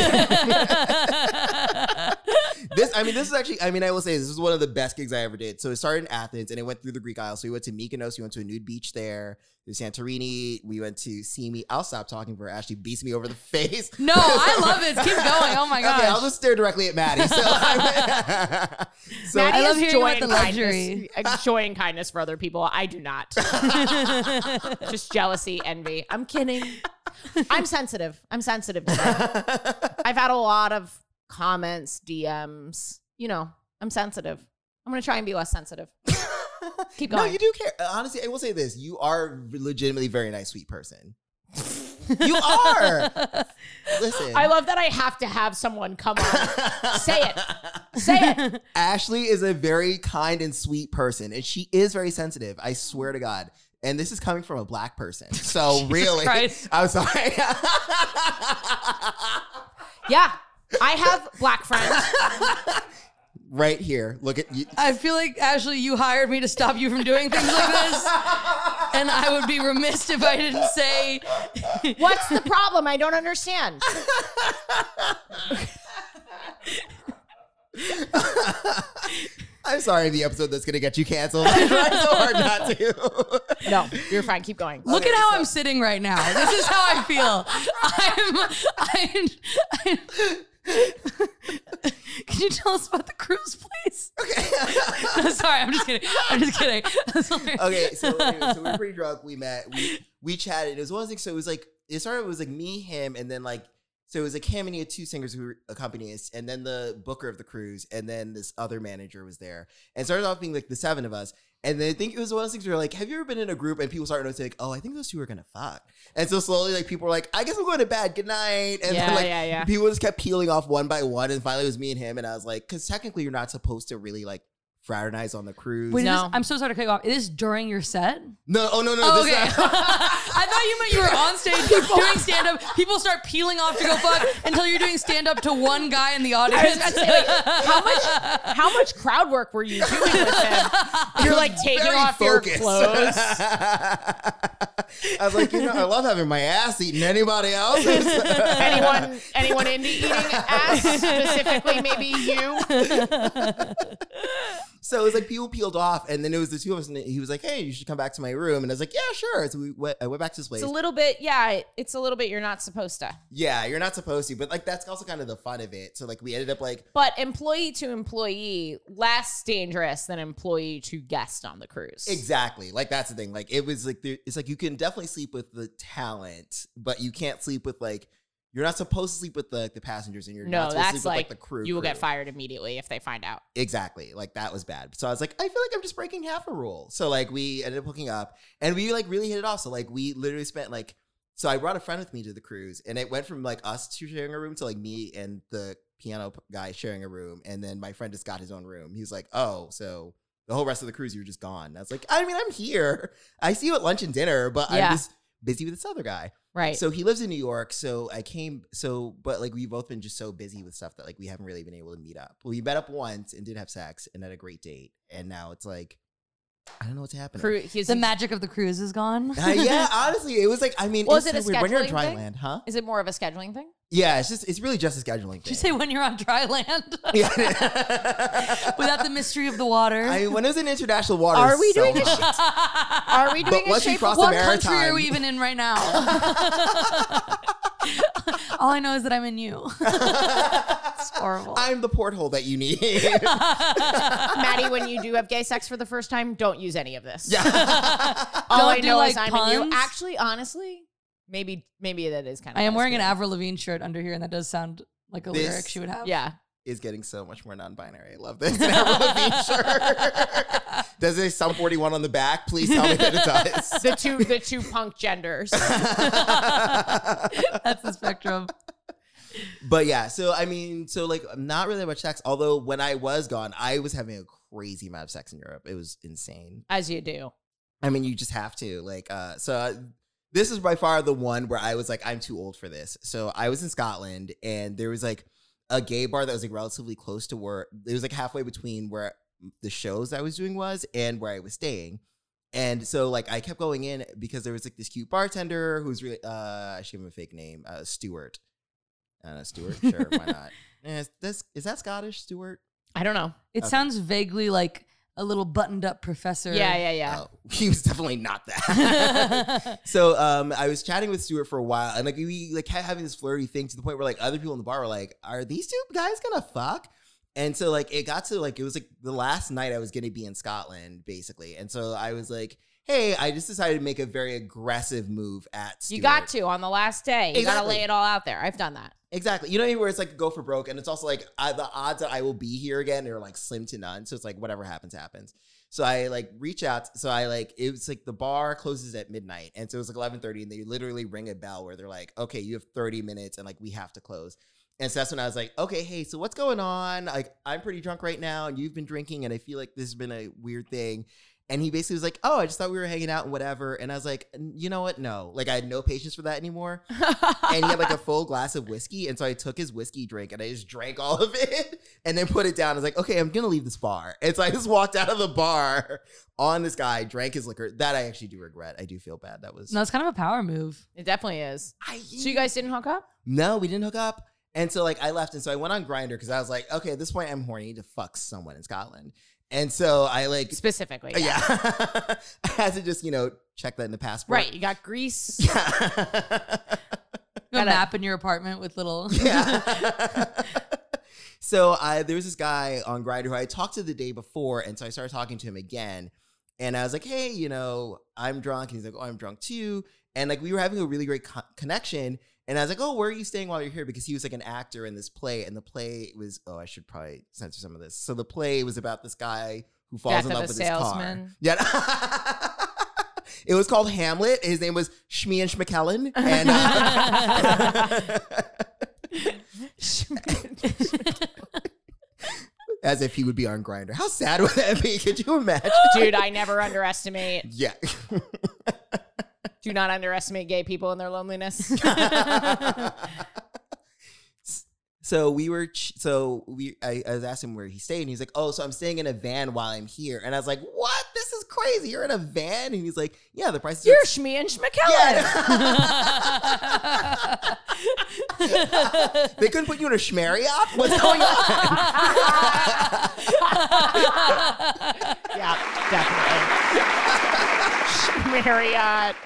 this, I mean, this is actually, I mean, I will say this is one of the best gigs I ever did. So it started in Athens and it went through the Greek Isles. So we went to Mykonos, we went to a nude beach there, to Santorini, we went to Simi. I'll stop talking before Ashley beats me over the face. No, I love it. Keep going. Oh my gosh. Okay, I'll just stare directly at Maddie. So, I, so Maddie I love has hearing joy about and the luxury. kindness, uh, joy and kindness for other people. I do not. Just jealousy, envy. I'm kidding. I'm sensitive. I'm sensitive to that. I've had a lot of comments, D Ms. You know, I'm sensitive. I'm going to try and be less sensitive. Keep no, going. you do care. Honestly, I will say this. You are legitimately a very nice, sweet person. You are. Listen. I love that I have to have someone come on. Say it. Say it. Ashley is a very kind and sweet person, and she is very sensitive. I swear to God. And this is coming from a black person. So really, Christ. I'm sorry. Yeah. I have black friends. Right here. Look at you. I feel like, Ashley, you hired me to stop you from doing things like this. And I would be remiss if I didn't say, What's the problem? I don't understand. I'm sorry, the episode that's going to get you canceled. I tried so hard not to. No, you're fine. Keep going. look Okay, at how so- I'm sitting right now. This is how I feel. I'm, I'm, I'm Can you tell us about the cruise, please? Okay. No, sorry, I'm just kidding. I'm just kidding. That's hilarious. Okay, so anyway, so we were pretty drunk. We met. We we chatted. It was one of the things. So it was like it started. It was like me, him, and then like so it was like him and he had two singers who were accompanying us, and then the booker of the cruise, and then this other manager was there. And it started off being like the seven of us. And then I think it was one of those things where like, have you ever been in a group and people started to say like, oh, I think those two are gonna fuck. And so slowly like people were like, I guess I'm going to bed. Good night. And Yeah, then like yeah, yeah. people just kept peeling off one by one, and finally it was me and him. And I was like, because technically you're not supposed to really like fraternize on the cruise. Wait, is No. this, I'm so sorry to cut you off. It is during your set? No, oh no, no. Oh, this okay. is- I thought you meant you were on stage doing stand up. People start peeling off to go fuck until you're doing stand up to one guy in the I was audience. about to say, like, how much how much crowd work were you doing with him? You're like taking Very off focused. your clothes. I was like, you know, I love having my ass eaten. Anybody else? anyone anyone into eating ass? Specifically, maybe you. So it was like people peeled off, and then it was the two of us, and he was like, "Hey, you should come back to my room." And I was like, "Yeah, sure." So we went. I went back to his place. It's a little bit, yeah. It's a little bit. You're not supposed to. Yeah, you're not supposed to, but like that's also kind of the fun of it. So like we ended up like, But employee to employee, less dangerous than employee to guest on the cruise. exactly, like that's the thing. Like it was like there, it's like you can definitely sleep with the talent, but you can't sleep with like you're not supposed to sleep with the the passengers, and you're No, not supposed to that's sleep like, with, like the crew. you will crew. get fired immediately if they find out. Exactly. Like that was bad. So I was like, I feel like I'm just breaking half a rule. So like we ended up hooking up and we like really hit it off. So like we literally spent like, so I brought a friend with me to the cruise and it went from like us two sharing a room to like me and the piano guy sharing a room. And then my friend just got his own room. He was like, oh, so the whole rest of the cruise, you were just gone. And I was like, I mean, I'm here. I see you at lunch and dinner, but Yeah. I'm just busy with this other guy. Right. So he lives in New York. So I came, so, but like we've both been just so busy with stuff that like we haven't really been able to meet up. We met up once and did have sex and had a great date. And now it's like, I don't know what's happening. Cru- he's- The magic of the cruise is gone. Uh, yeah, honestly, it was like, I mean, Was it's it a so weird. When you're in scheduling dry thing? land, huh? Is it more of a scheduling thing? Yeah, it's just, it's really just a scheduling thing. Did you say when you're on dry land? Yeah. Without the mystery of the water? I mean, when it was in international water, Are we so doing a hot. Are we doing But a once we shape cross of the what water? country maritime- are we even in right now? All I know is that I'm in you. It's horrible. I'm the porthole that you need. Maddie, when you do have gay sex for the first time, don't use any of this. Yeah. All Don't I do, know like, is I'm in you. puns? Actually, honestly, maybe maybe that is kind of. I am wearing an lesbian. Avril Lavigne shirt under here, and that does sound like a This- lyric she would have. Yeah. Is getting so much more non-binary. I love this. Avril Lavigne shirt. Does it say Sum forty-one on the back? Please tell me that it does. The two the two punk genders. That's the spectrum. But yeah, so I mean, so like not really much sex. Although when I was gone, I was having a crazy amount of sex in Europe. It was insane. As you do. I mean, you just have to like. Uh, so uh, this is by far the one where I was like, I'm too old for this. So I was in Scotland, and there was like a gay bar that was like relatively close to where it was like halfway between where the shows I was doing was and where I was staying. And so like I kept going in because there was like this cute bartender who's really uh I should give him a fake name, uh Stuart. Uh Stuart, sure, why not? Eh, is this is that Scottish, Stuart? I don't know. It Okay. sounds vaguely like a little buttoned up professor. Yeah, yeah, yeah. Oh, he was definitely not that. So um, I was chatting with Stuart for a while, and like we like kept having this flirty thing to the point where like other people in the bar were like, "Are these two guys gonna fuck?" And so like it got to like it was like the last night I was gonna be in Scotland basically, and so I was like, "Hey, I just decided to make a very aggressive move at Stuart." You got to on the last day. You got to Exactly. lay it all out there. I've done that. Exactly. You know what I mean? Where it's like go for broke, and it's also like I, the odds that I will be here again are like slim to none. So it's like whatever happens, happens. So I like reach out. So I like it was like the bar closes at midnight, and so it was like eleven thirty, and they literally ring a bell where they're like, "Okay, you have thirty minutes, and like we have to close." And so that's when I was like, "Okay, hey, so what's going on? Like I'm pretty drunk right now, and you've been drinking, and I feel like this has been a weird thing." And he basically was like, "Oh, I just thought we were hanging out and whatever." And I was like, "You know what? No, like I had no patience for that anymore." And he had like a full glass of whiskey. And so I took his whiskey drink and I just drank all of it and then put it down. I was like, okay, I'm going to leave this bar. And so I just walked out of the bar on this guy, drank his liquor. That I actually do regret. I do feel bad. That was. No, it's kind of a power move. It definitely is. I, So you guys didn't hook up? No, we didn't hook up. And so like I left. And so I went on Grindr because I was like, okay, at this point I'm horny to fuck someone in Scotland. And so I like. Specifically. Yeah. I had to just, you know, check that in the passport. Right. You got Greece. Yeah. You have Gotta- a map in your apartment with little. Yeah. So I there was this guy on Grindr who I talked to the day before, and so I started talking to him again. And I was like, hey, you know, I'm drunk. And he's like, oh, I'm drunk too. And like we were having a really great co- connection. And I was like, oh, where are you staying while you're here? Because he was like an actor in this play. And the play was, oh, I should probably censor some of this. So the play was about this guy who falls Death in of love a with salesman. his car. Yeah. It was called Hamlet. His name was Shmi and Schmckellen. And uh, as if he would be on Grindr. How sad would that be? Could you imagine? Dude, I never underestimate. Yeah. Do not underestimate gay people and their loneliness. So we were, ch- so we, I, I was asking him where he stayed, and he's like, oh, so I'm staying in a van while I'm here. And I was like, what? This is crazy. You're in a van? And he's like, yeah, the price is. You're Shmi and Schmckellen. Yeah. They couldn't put you in a Schmariot? What's going on? Yeah, definitely. Marriott.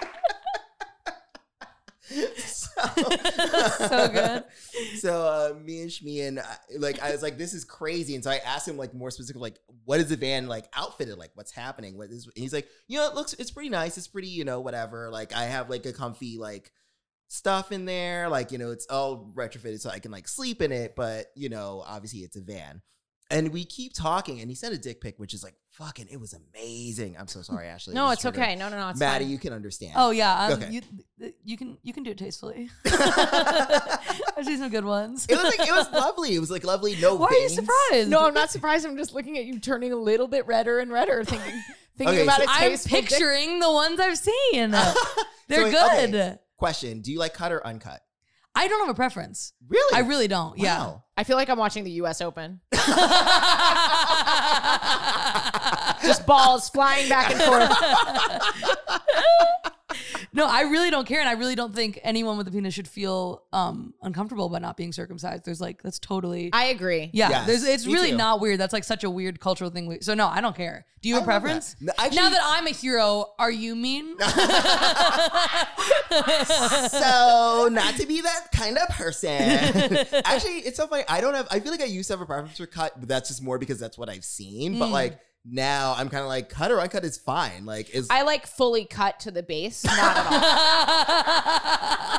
So good. So uh, me and Shmi and uh, like I was like, this is crazy. And so I asked him like more specific, like, what is the van like outfitted? Like, what's happening? What is? And he's like, you know, it looks, it's pretty nice. It's pretty, you know, whatever. Like I have like a comfy like stuff in there. Like, you know, it's all retrofitted so I can like sleep in it. But, you know, obviously it's a van. And we keep talking, and he sent a dick pic, which is like, fucking, it was amazing. I'm so sorry, Ashley. No, This it's triggered. okay. No, no, no. It's Maddie, fine. you can understand. Oh yeah, um, Okay. you you can you can do it tastefully. I've seen some good ones. It was like, it was lovely. It was like lovely. No Why are you veins. surprised? No, I'm not surprised. I'm just looking at you turning a little bit redder and redder, thinking thinking Okay, about so it. I'm tasteful dick. picturing the ones I've seen. They're So wait, good. okay. Question: do you like cut or uncut? I don't have a preference. Really? I really don't. Yeah. Wow. I feel like I'm watching the U S Open. Just balls flying back and forth. No, I really don't care, and I really don't think anyone with a penis should feel um, uncomfortable about not being circumcised. There's like that's totally I agree. yeah. Yes, there's it's me really too. not weird. That's like such a weird cultural thing. We, so no, I don't care. Do you have a I love preference? that. No, actually- now that I'm a hero, are you mean? So, not to be that kind of person. Actually, it's so funny. I don't have, I feel like I used to have a preference for cut, but that's just more because that's what I've seen. But Mm. like now I'm kind of like cut or uncut is fine. Like, is I like fully cut to the base, not at all.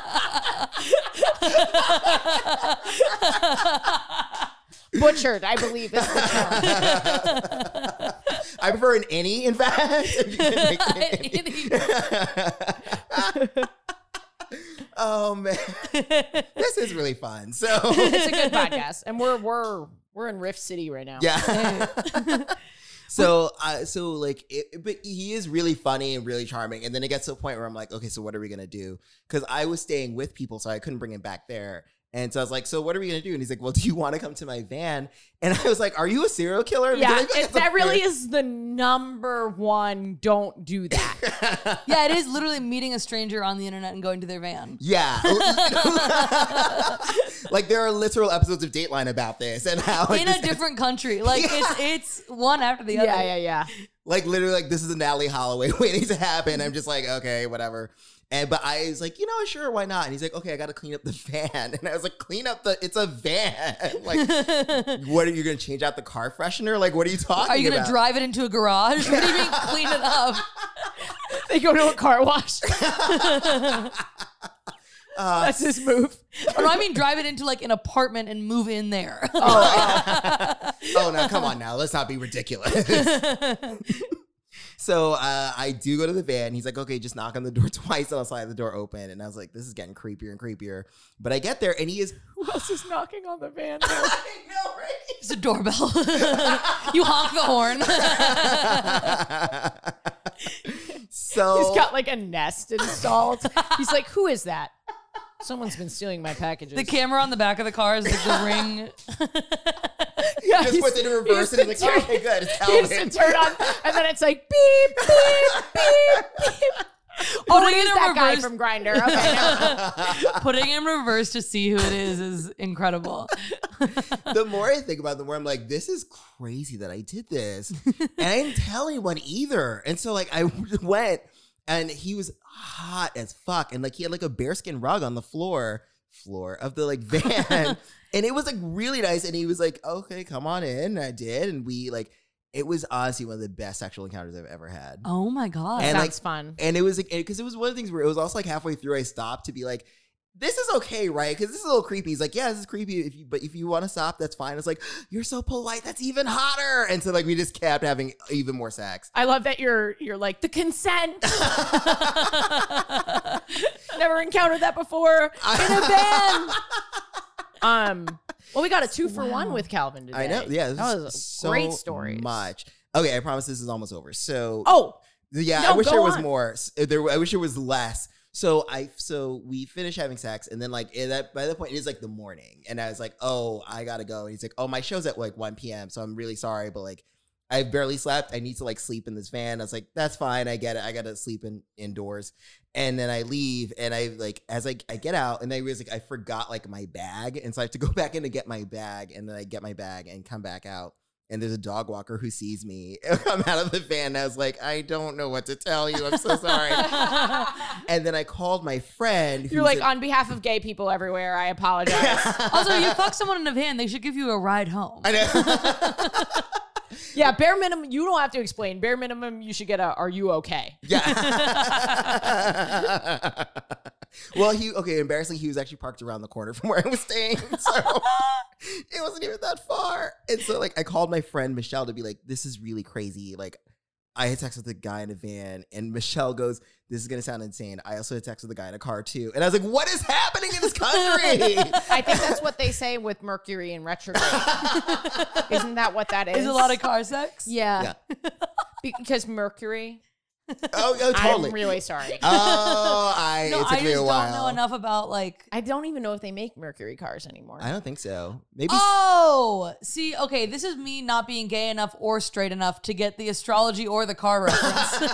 Butchered, I believe, is the term. I prefer an any, in fact. If you can make it an any. Oh man, this is really fun. So It's a good podcast, and we're we're we're in Rift City right now. yeah. So, uh, so like, it, but he is really funny and really charming. And then it gets to a point where I'm like, okay, so what are we gonna do? Because I was staying with people, so I couldn't bring him back there. And so I was like, so what are we gonna do? And he's like, well, do you want to come to my van? And I was like, are you a serial killer? Because Yeah, I feel like it, it's the that really first- is the number one. Don't do that. Yeah, it is literally meeting a stranger on the internet and going to their van. Yeah. Like there are literal episodes of Dateline about this and how like, In a this- different country. Like it's it's one after the other. yeah, yeah, yeah. like literally like this is a Natalie Holloway waiting to happen. I'm just like, okay, whatever. And but I was like, you know, sure, why not? And he's like, okay, I got to clean up the van. And I was like, clean up the, it's a van. Like, what are you going to change out the car freshener? Like, what are you talking Are you gonna about? drive it into a garage? What do you mean clean it up? They go to a car wash. Uh, That's his move. Oh, no, I mean drive it into like an apartment and move in there. oh, no, come on now. Let's not be ridiculous. So uh, I do go to the van. He's like, okay, just knock on the door twice. And I'll slide the door open. And I was like, this is getting creepier and creepier. But I get there and he is. Who else is knocking on the van? I know, right? It's a doorbell. You honk the horn. So He's got like a Nest installed. He's like, who is that? Someone's been stealing my packages. The camera on the back of the car is like the ring. yeah, just he's- puts it in reverse he and used he's to like, turn- okay, good. It's he used to Calvin. turn on, and then it's like beep, beep, beep, beep. Oh, Putting it it is in that guy reverse. from Grindr. Okay, never- Putting him in reverse to see who it is is incredible. The more I think about it, the more I'm like, this is crazy that I did this. And I didn't tell anyone either. And so like I went and he was hot as fuck. And like he had like a bearskin rug on the floor, floor of the like van. And it was like really nice. And he was like, okay, come on in. And I did. And we like, it was honestly one of the best sexual encounters I've ever had. Oh my God. And, Sounds like, fun. And it was like, because it was one of the things where it was also like halfway through I stopped to be like, this is okay, right? Because this is a little creepy. He's like, yeah, this is creepy. If you, but if you want to stop, that's fine. It's like, you're so polite. That's even hotter. And so like we just kept having even more sex. I love that you're you're like the consent. Never encountered that before in a van. Um. Well, we got a two for one with Calvin today. I know. Yeah, this that is was so great stories. much. Okay, I promise this is almost over. So Oh, yeah, no, I wish go there was on. more. S- There, I wish there was less. So I, so we finish having sex, and then like it, that by that point it is like the morning, and I was like, oh, I gotta go. And he's like, oh, my show's at like one p.m. So I'm really sorry, but like I barely slept. I need to like sleep in this van. I was like, that's fine. I get it. I gotta sleep in indoors. And then I leave, and I like as I I get out, and I realize like I forgot like my bag, and so I have to go back in to get my bag, and then I get my bag and come back out. And there's a dog walker who sees me come out of the van. And I was like, I don't know what to tell you. I'm so sorry. And then I called my friend. you're who's like a- on behalf of gay people everywhere. I apologize. Also, you fuck someone in a van, they should give you a ride home. I know. Yeah, bare minimum. You don't have to explain. Bare minimum. You should get a. Are you okay? Yeah. Well, he okay. Embarrassingly, he was actually parked around the corner from where I was staying, so it wasn't even that far. And so, like, I called my friend Michelle to be like, "This is really crazy." Like, I had sex with a guy in a van, and Michelle goes, "This is gonna sound insane. I also had sex with a guy in a car too." And I was like, "What is happening in this country?" I think that's what they say with Mercury in retrograde. Isn't that what that is? Is a lot of car sex? Yeah. yeah. Because Mercury. Oh, oh, totally. I'm really sorry. Oh, I. No, it took I me just a don't while. know enough about like. I don't even know if they make Mercury cars anymore. I don't think so. Maybe. Oh, see, okay, this is me not being gay enough or straight enough to get the astrology or the car reference.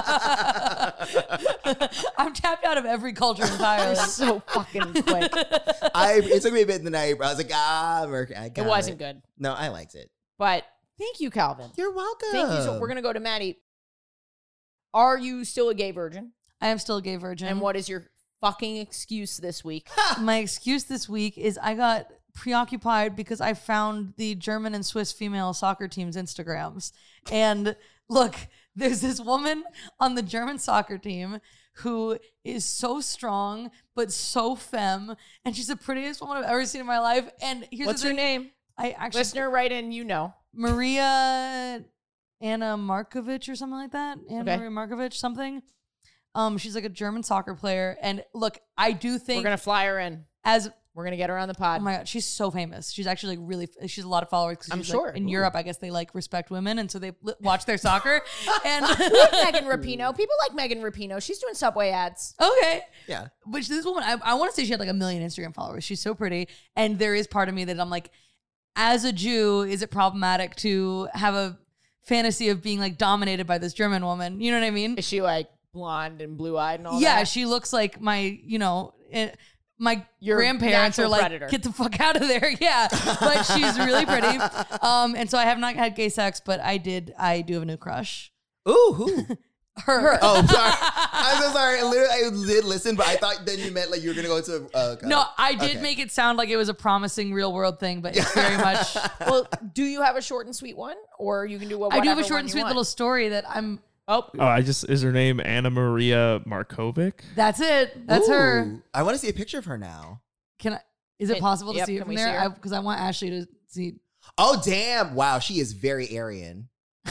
I'm tapped out of every culture entirely. So fucking quick. I. It took me a bit in the night, but I was like, ah, Mercury. I got It wasn't it. good. No, I liked it. But thank you, Calvin. You're welcome. Thank you. So we're gonna go to Maddie. Are you still a gay virgin? I am still a gay virgin. And what is your fucking excuse this week? My excuse this week is I got preoccupied because I found the German and Swiss female soccer team's Instagrams. And look, there's this woman on the German soccer team who is so strong, but so femme. And she's the prettiest woman I've ever seen in my life. And here's What's the her thing. name? I actually Listener, write in, you know. Maria Anna Markovic or something like that. Anna Okay. Maria Markovic, something. Um, she's like a German soccer player. And look, I do think We're gonna fly her in. as We're gonna get her on the pod. oh my god, she's so famous. She's actually like really. She's a lot of followers. 'Cause I'm she's, like, sure. in Ooh. Europe, I guess they like respect women, and so they li- watch their soccer. And Megan Rapinoe. People like Megan Rapinoe. She's doing Subway ads. okay, Yeah. which this woman, I, I want to say she had like a million Instagram followers. She's so pretty, and there is part of me that I'm like, as a Jew, is it problematic to have a fantasy of being like dominated by this German woman? You know what I mean? Is she like blonde and blue eyed and all Yeah, that? she looks like my, you know. It, my Your grandparents are natural like, predator. get the fuck out of there. Yeah. But she's really pretty. Um, and so I have not had gay sex, but I did, I do have a new crush. Ooh, who? Her. Oh, sorry. I'm so sorry. I literally, I did listen, but I thought then you meant like you were gonna go to. Uh, No, I did okay. make it sound like it was a promising real world thing, but it's very much. Well, do you have a short and sweet one, or you can do what? I do have a short and sweet little story that I'm. Oh, Oh, I just is her name Anna Maria Markovic? That's it. That's her. Ooh, I want to see a picture of her now. Can I? Is it It- possible to yep, see it can from we see there? her? Because I, I want Ashley to see. Oh damn! Wow, she is very Aryan.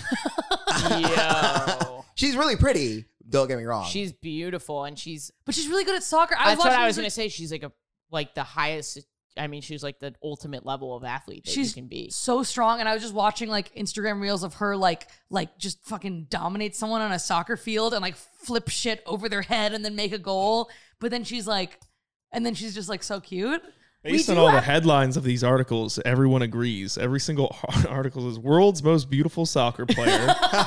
yo. She's really pretty. Don't get me wrong. She's beautiful, and she's. But she's really good at soccer. I was That's what watching I was this- gonna say. She's like a like the highest. I mean, she's like the ultimate level of athlete that She's you can be. so strong, and I was just watching like Instagram reels of her like like just fucking dominate someone on a soccer field and like flip shit over their head and then make a goal. But then she's like, and then she's just like so cute. Based We on do all have- the headlines of these articles, everyone agrees. Every single article is world's most beautiful soccer player.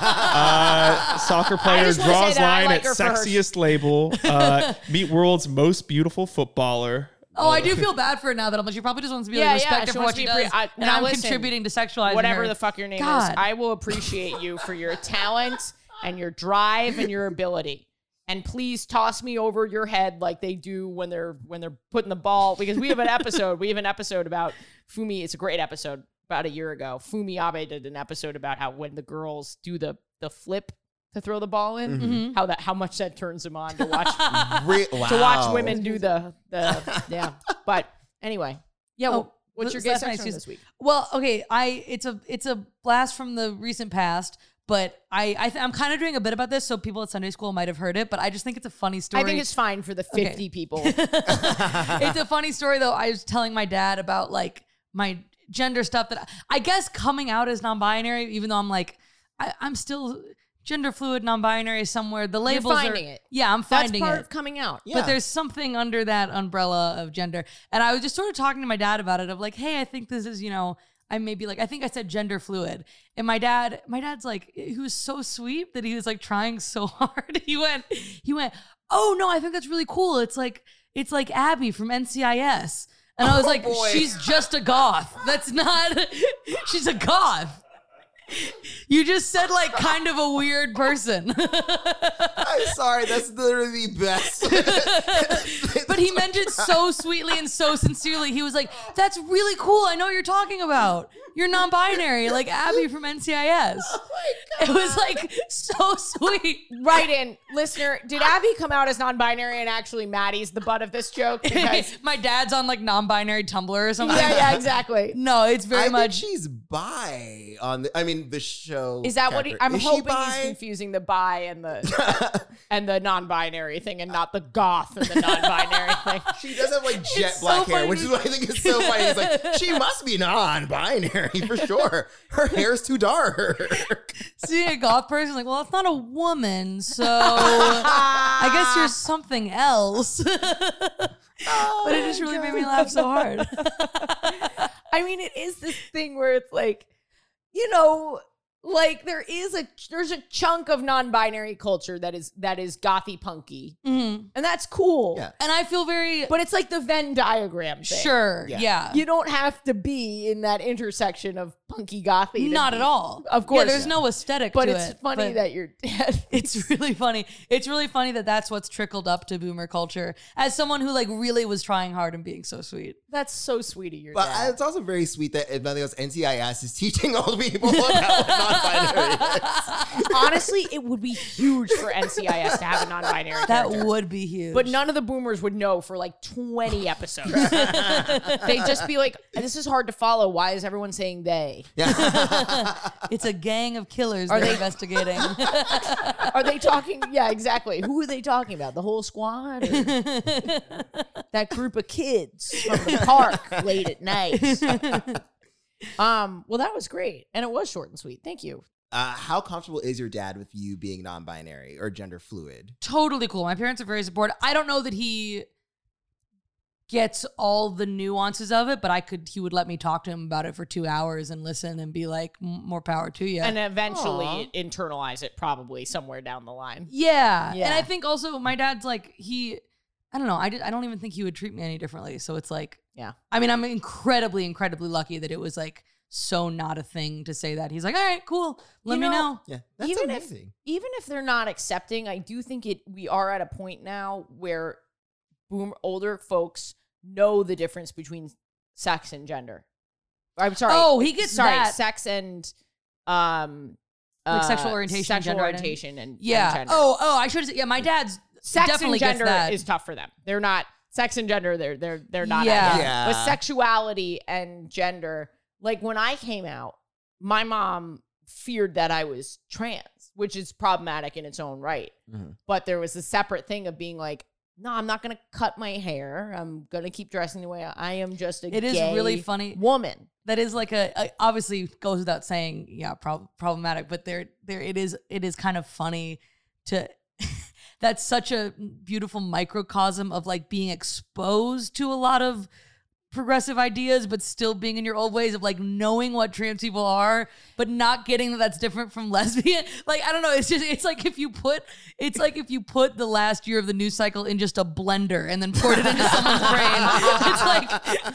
uh, soccer player just wanna say draws that I line like at her for her- sexiest label. Uh, meet world's most beautiful footballer. Oh, I do feel bad for her now that I'm like, she probably just wants to be Yeah, like yeah, respected she for wants what to she be pre- does, I- and now I'm listen, contributing to sexualizing Whatever her. the fuck your name God. is, I will appreciate you for your talent and your drive and your ability. And please toss me over your head like they do when they're when they're putting the ball. Because we have an episode, we have an episode about Fumi. It's a great episode. About a year ago, Fumi Abe did an episode about how when the girls do the the flip to throw the ball in, Mm-hmm. how that how much that turns them on to watch Re- wow. to watch women do the the yeah. But anyway, yeah. Well, Oh, what's your so gay that's sex nice from news. this week? Well, okay, I it's a it's a blast from the recent past, but I, I th- I'm kind of doing a bit about this, so people at Sunday school might have heard it. But I just think it's a funny story. I think it's fine for the fifty people. It's a funny story though. I was telling my dad about like my gender stuff that I, I guess coming out as non-binary, even though I'm like I, I'm still gender fluid, non-binary somewhere. The labels finding are it. yeah, I'm That's finding part it. of coming out. Yeah. But there's something under that umbrella of gender. And I was just sort of talking to my dad about it of like, hey, I think this is, you know, I maybe like, I think I said gender fluid. And my dad, my dad's like, he was so sweet that he was like trying so hard. He went, he went, oh no, I think that's really cool. It's like, it's like Abby from N C I S. And I was Oh, like, boy. she's just a goth. That's not, she's a goth. You just said like kind of a weird person. I'm sorry. That's literally the best. But he meant it so sweetly and so sincerely. He was like, that's really cool. I know what you're talking about. You're non-binary, like Abby from N C I S. Oh my It was like so sweet. Right in, listener. Did Abby come out as non-binary and actually Maddie's the butt of this joke? Because My dad's on like non-binary Tumblr or something. yeah, yeah, exactly. No, it's very I much. think she's bi on the. I mean, the show. Is that what he, character. I'm Is she hoping bi? he's confusing the bi and the and the non-binary thing, and not the goth and the non-binary thing. She does have like jet It's black so hair, funny. which is what I think is so funny. It's like she must be non-binary for sure. Her hair's too dark. Seeing a goth person, like, well, it's not a woman, so I guess you're something else. But it just really made me laugh so hard. I mean, it is this thing where it's like, you know, like there is a there's a chunk of non-binary culture that is that is gothy punky, Mhm. and that's cool. Yeah. And I feel very But it's like the Venn diagram thing. sure. Yeah. Yeah. You don't have to be in that intersection of punky gothy. to Not be- at all. Of course. Yeah, there's no aesthetic But to it's it. funny but that you're dead. it's really funny. It's really funny that that's what's trickled up to boomer culture as someone who like really was trying hard and being so sweet. That's so sweet of your But dad. it's also very sweet that if nothing else, N C I S is teaching old people about what non-binary is. Honestly, it would be huge for N C I S to have a non-binary That character. would be huge. But none of the boomers would know for like twenty episodes. They'd just be like, this is hard to follow. Why is everyone saying they? it's a gang of killers Are they're they- investigating. Are they talking? Yeah, exactly. Who are they talking about? The whole squad? Or that group of kids from the park late at night? Um, well, that was great. And it was short and sweet. Thank you. Uh, how comfortable is your dad with you being non-binary or gender fluid? Totally cool. My parents are very supportive. I don't know that he gets all the nuances of it, but I could. He would let me talk to him about it for two hours and listen and be like, "M- more power to you." And eventually Aw. internalize it probably somewhere down the line. yeah. Yeah. and I think also my dad's like he. I don't know. I, did, I don't even think he would treat me any differently. So it's like, Yeah. I mean, I'm incredibly, incredibly lucky that it was like so not a thing to say that. He's like, all right, cool. Let You me know- know. Yeah, that's Even if- amazing. Even if they're not accepting, I do think it. We are at a point now where boom older folks know the difference between sex and gender. I'm sorry. Oh, he gets sorry, that. sex and um Like uh, sexual orientation, sexual gender orientation, and Yeah. and gender. Oh, oh, I should have said, yeah, my dad's sex definitely and gets gender that. is tough for them. They're not sex and gender. They're they're they're not. Yeah. at it. Yeah. But sexuality and gender, like when I came out, my mom feared that I was trans, which is problematic in its own right. Mhm. But there was a separate thing of being like, no, I'm not going to cut my hair. I'm going to keep dressing the way I, I am. Just a It is gay really funny. woman. That is like a, a obviously goes without saying, yeah, prob- problematic. But there, there, it is. It is kind of funny to. That's such a beautiful microcosm of like being exposed to a lot of progressive ideas, but still being in your old ways of like knowing what trans people are, but not getting that that's different from lesbian. Like, I don't know. It's just, it's like if you put, it's like if you put the last year of the news cycle in just a blender and then poured it into someone's brain. It's like,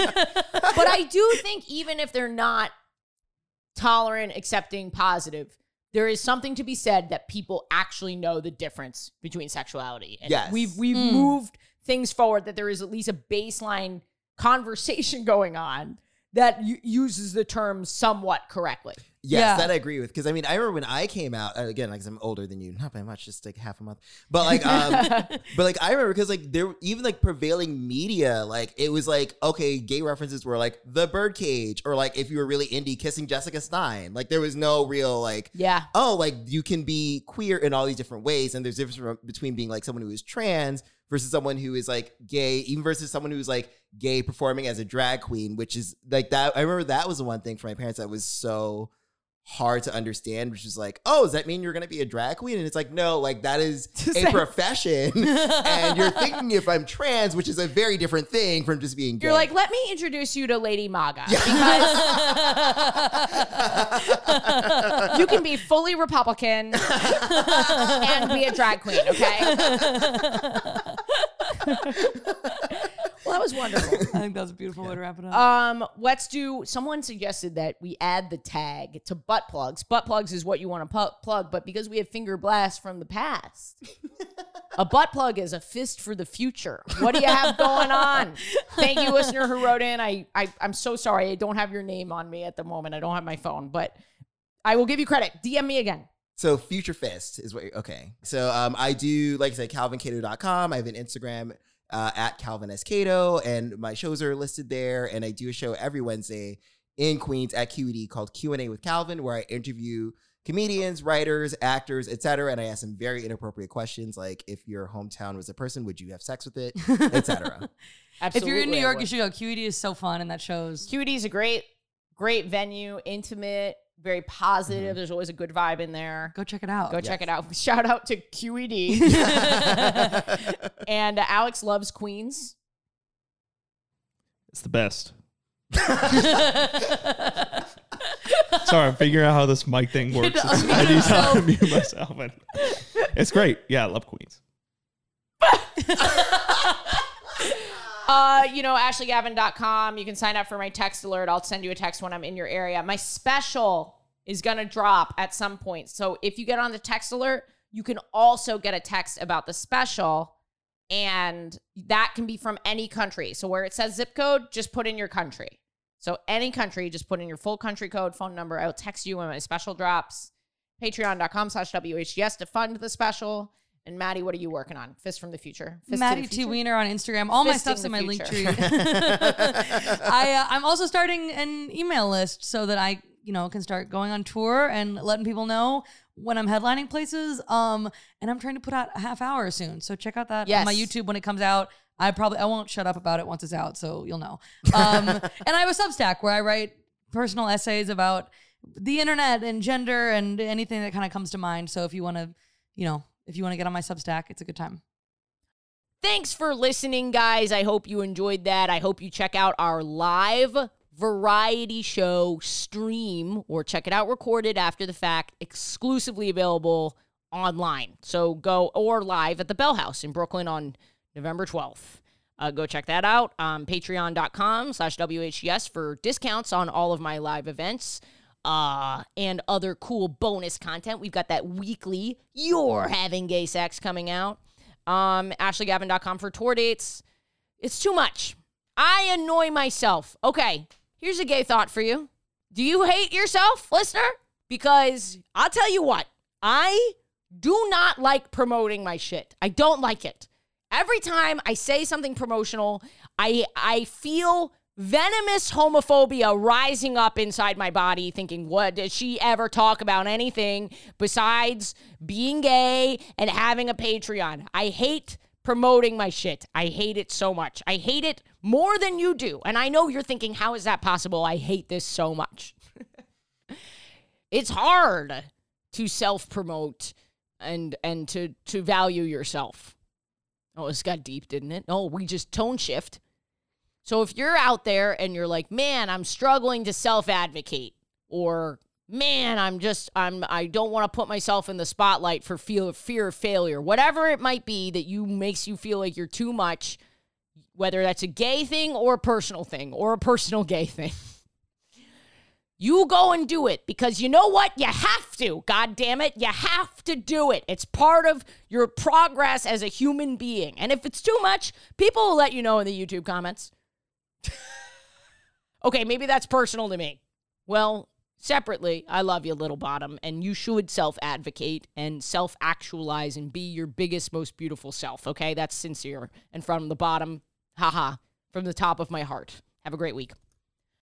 But I do think even if they're not tolerant, accepting, positive, there is something to be said that people actually know the difference between sexuality. And Yes. we've we've Mm. moved things forward, that there is at least a baseline conversation going on that u- uses the term somewhat correctly. Yes, Yeah. that I agree with. Because I mean, I remember when I came out uh, again, like 'cause I'm older than you, not by much, just like half a month. But like, um, but like I remember because like there even like prevailing media, like it was like okay, gay references were like the Birdcage, or like if you were really indie, kissing Jessica Stein. Like there was no real like Yeah. oh, like you can be queer in all these different ways, and there's difference from- between being like someone who is trans versus someone who is like gay, even versus someone who's like gay performing as a drag queen, which is like that. I remember that was the one thing for my parents that was so hard to understand, which is like, oh, does that mean you're gonna be a drag queen? And it's like, no, like that is a profession, and you're thinking if I'm trans, which is a very different thing from just being gay. You're like, let me introduce you to Lady Maga. Because you can be fully Republican and be a drag queen, okay? Well, that was wonderful. I think that was a beautiful way to wrap it up. Um, let's do. Someone suggested that we add the tag to butt plugs. Butt plugs is what you want to pu- plug, but because we have finger blasts from the past, A butt plug is a fist for the future. What do you have going on? Thank you, listener who wrote in. I, I, I'm so sorry. I don't have your name on me at the moment. I don't have my phone, but I will give you credit. D M me again. So Future Fist is what, okay. So um, I do, like I said, calvin cato dot com. I have an Instagram uh, at Calvin S. Cato, and my shows are listed there. And I do a show every Wednesday in Queens at Q E D called Q and A with Calvin, where I interview comedians, writers, actors, et cetera. And I ask them very inappropriate questions like, if your hometown was a person, would you have sex with it, et cetera. If you're in New York, you should go. Q E D is so fun, and that shows. Q E D is a great, great venue, intimate, very positive. Mm-hmm. There's always a good vibe in there. Go check it out. Go yes. check it out. Shout out to Q E D. And uh, Alex loves Queens. It's the best. Sorry, I'm figuring out how this mic thing works. It's, I need to unmute myself. And it's great. Yeah, I love Queens. Uh, you know, ashley gavin dot com. You can sign up for my text alert. I'll send you a text when I'm in your area. My special is going to drop at some point. So if you get on the text alert, you can also get a text about the special, and that can be from any country. So where it says zip code, just put in your country. So any country, just put in your full country code, phone number. I'll text you when my special drops. Patreon.com slash WHGS to fund the special. And Maddie, what are you working on? Fist from the Future. Fist Maddie the T. future? Wiener on Instagram. All my Fisting stuff's in the my link tree. future. I, uh, I'm also starting an email list so that I, you know, can start going on tour and letting people know when I'm headlining places. Um, and I'm trying to put out a half hour soon. So check out that Yes. on my YouTube when it comes out. I probably, I won't shut up about it once it's out, so you'll know. Um, and I have a Substack where I write personal essays about the internet and gender and anything that kind of comes to mind. So if you want to, you know, if you want to get on my Substack, it's a good time. Thanks for listening, guys. I hope you enjoyed that. I hope you check out our live variety show stream, or check it out recorded after the fact, exclusively available online. So go, or live at the Bell House in Brooklyn on November twelfth. Uh, go check that out. Um, Patreon.com slash WHGS for discounts on all of my live events. Uh, and other cool bonus content. We've got that weekly You're Having Gay Sex coming out. Um, ashley gavin dot com for tour dates. It's too much. I annoy myself. Okay, here's a gay thought for you. Do you hate yourself, listener? Because I'll tell you what, I do not like promoting my shit. I don't like it. Every time I say something promotional, I I feel venomous homophobia rising up inside my body, thinking, what, does she ever talk about anything besides being gay and having a Patreon? I hate promoting my shit. I hate it so much. I hate it more than you do. And I know you're thinking, how is that possible? I hate this so much. It's hard to self-promote and and to to value yourself. Oh, this got deep, didn't it? Oh, we just tone shift. So if you're out there and you're like, man, I'm struggling to self-advocate, or man, I'm just, I'm, I don't want to put myself in the spotlight for fear, fear of failure, whatever it might be that you makes you feel like you're too much, whether that's a gay thing or a personal thing or a personal gay thing, you go and do it, because you know what? You have to, God damn it. You have to do it. It's part of your progress as a human being. And if it's too much, people will let you know in the YouTube comments. Okay, maybe that's personal to me. Well, separately, I love you, little bottom, and you should self-advocate and self-actualize and be your biggest, most beautiful self, okay? That's sincere. And from the bottom, haha, from the top of my heart. Have a great week.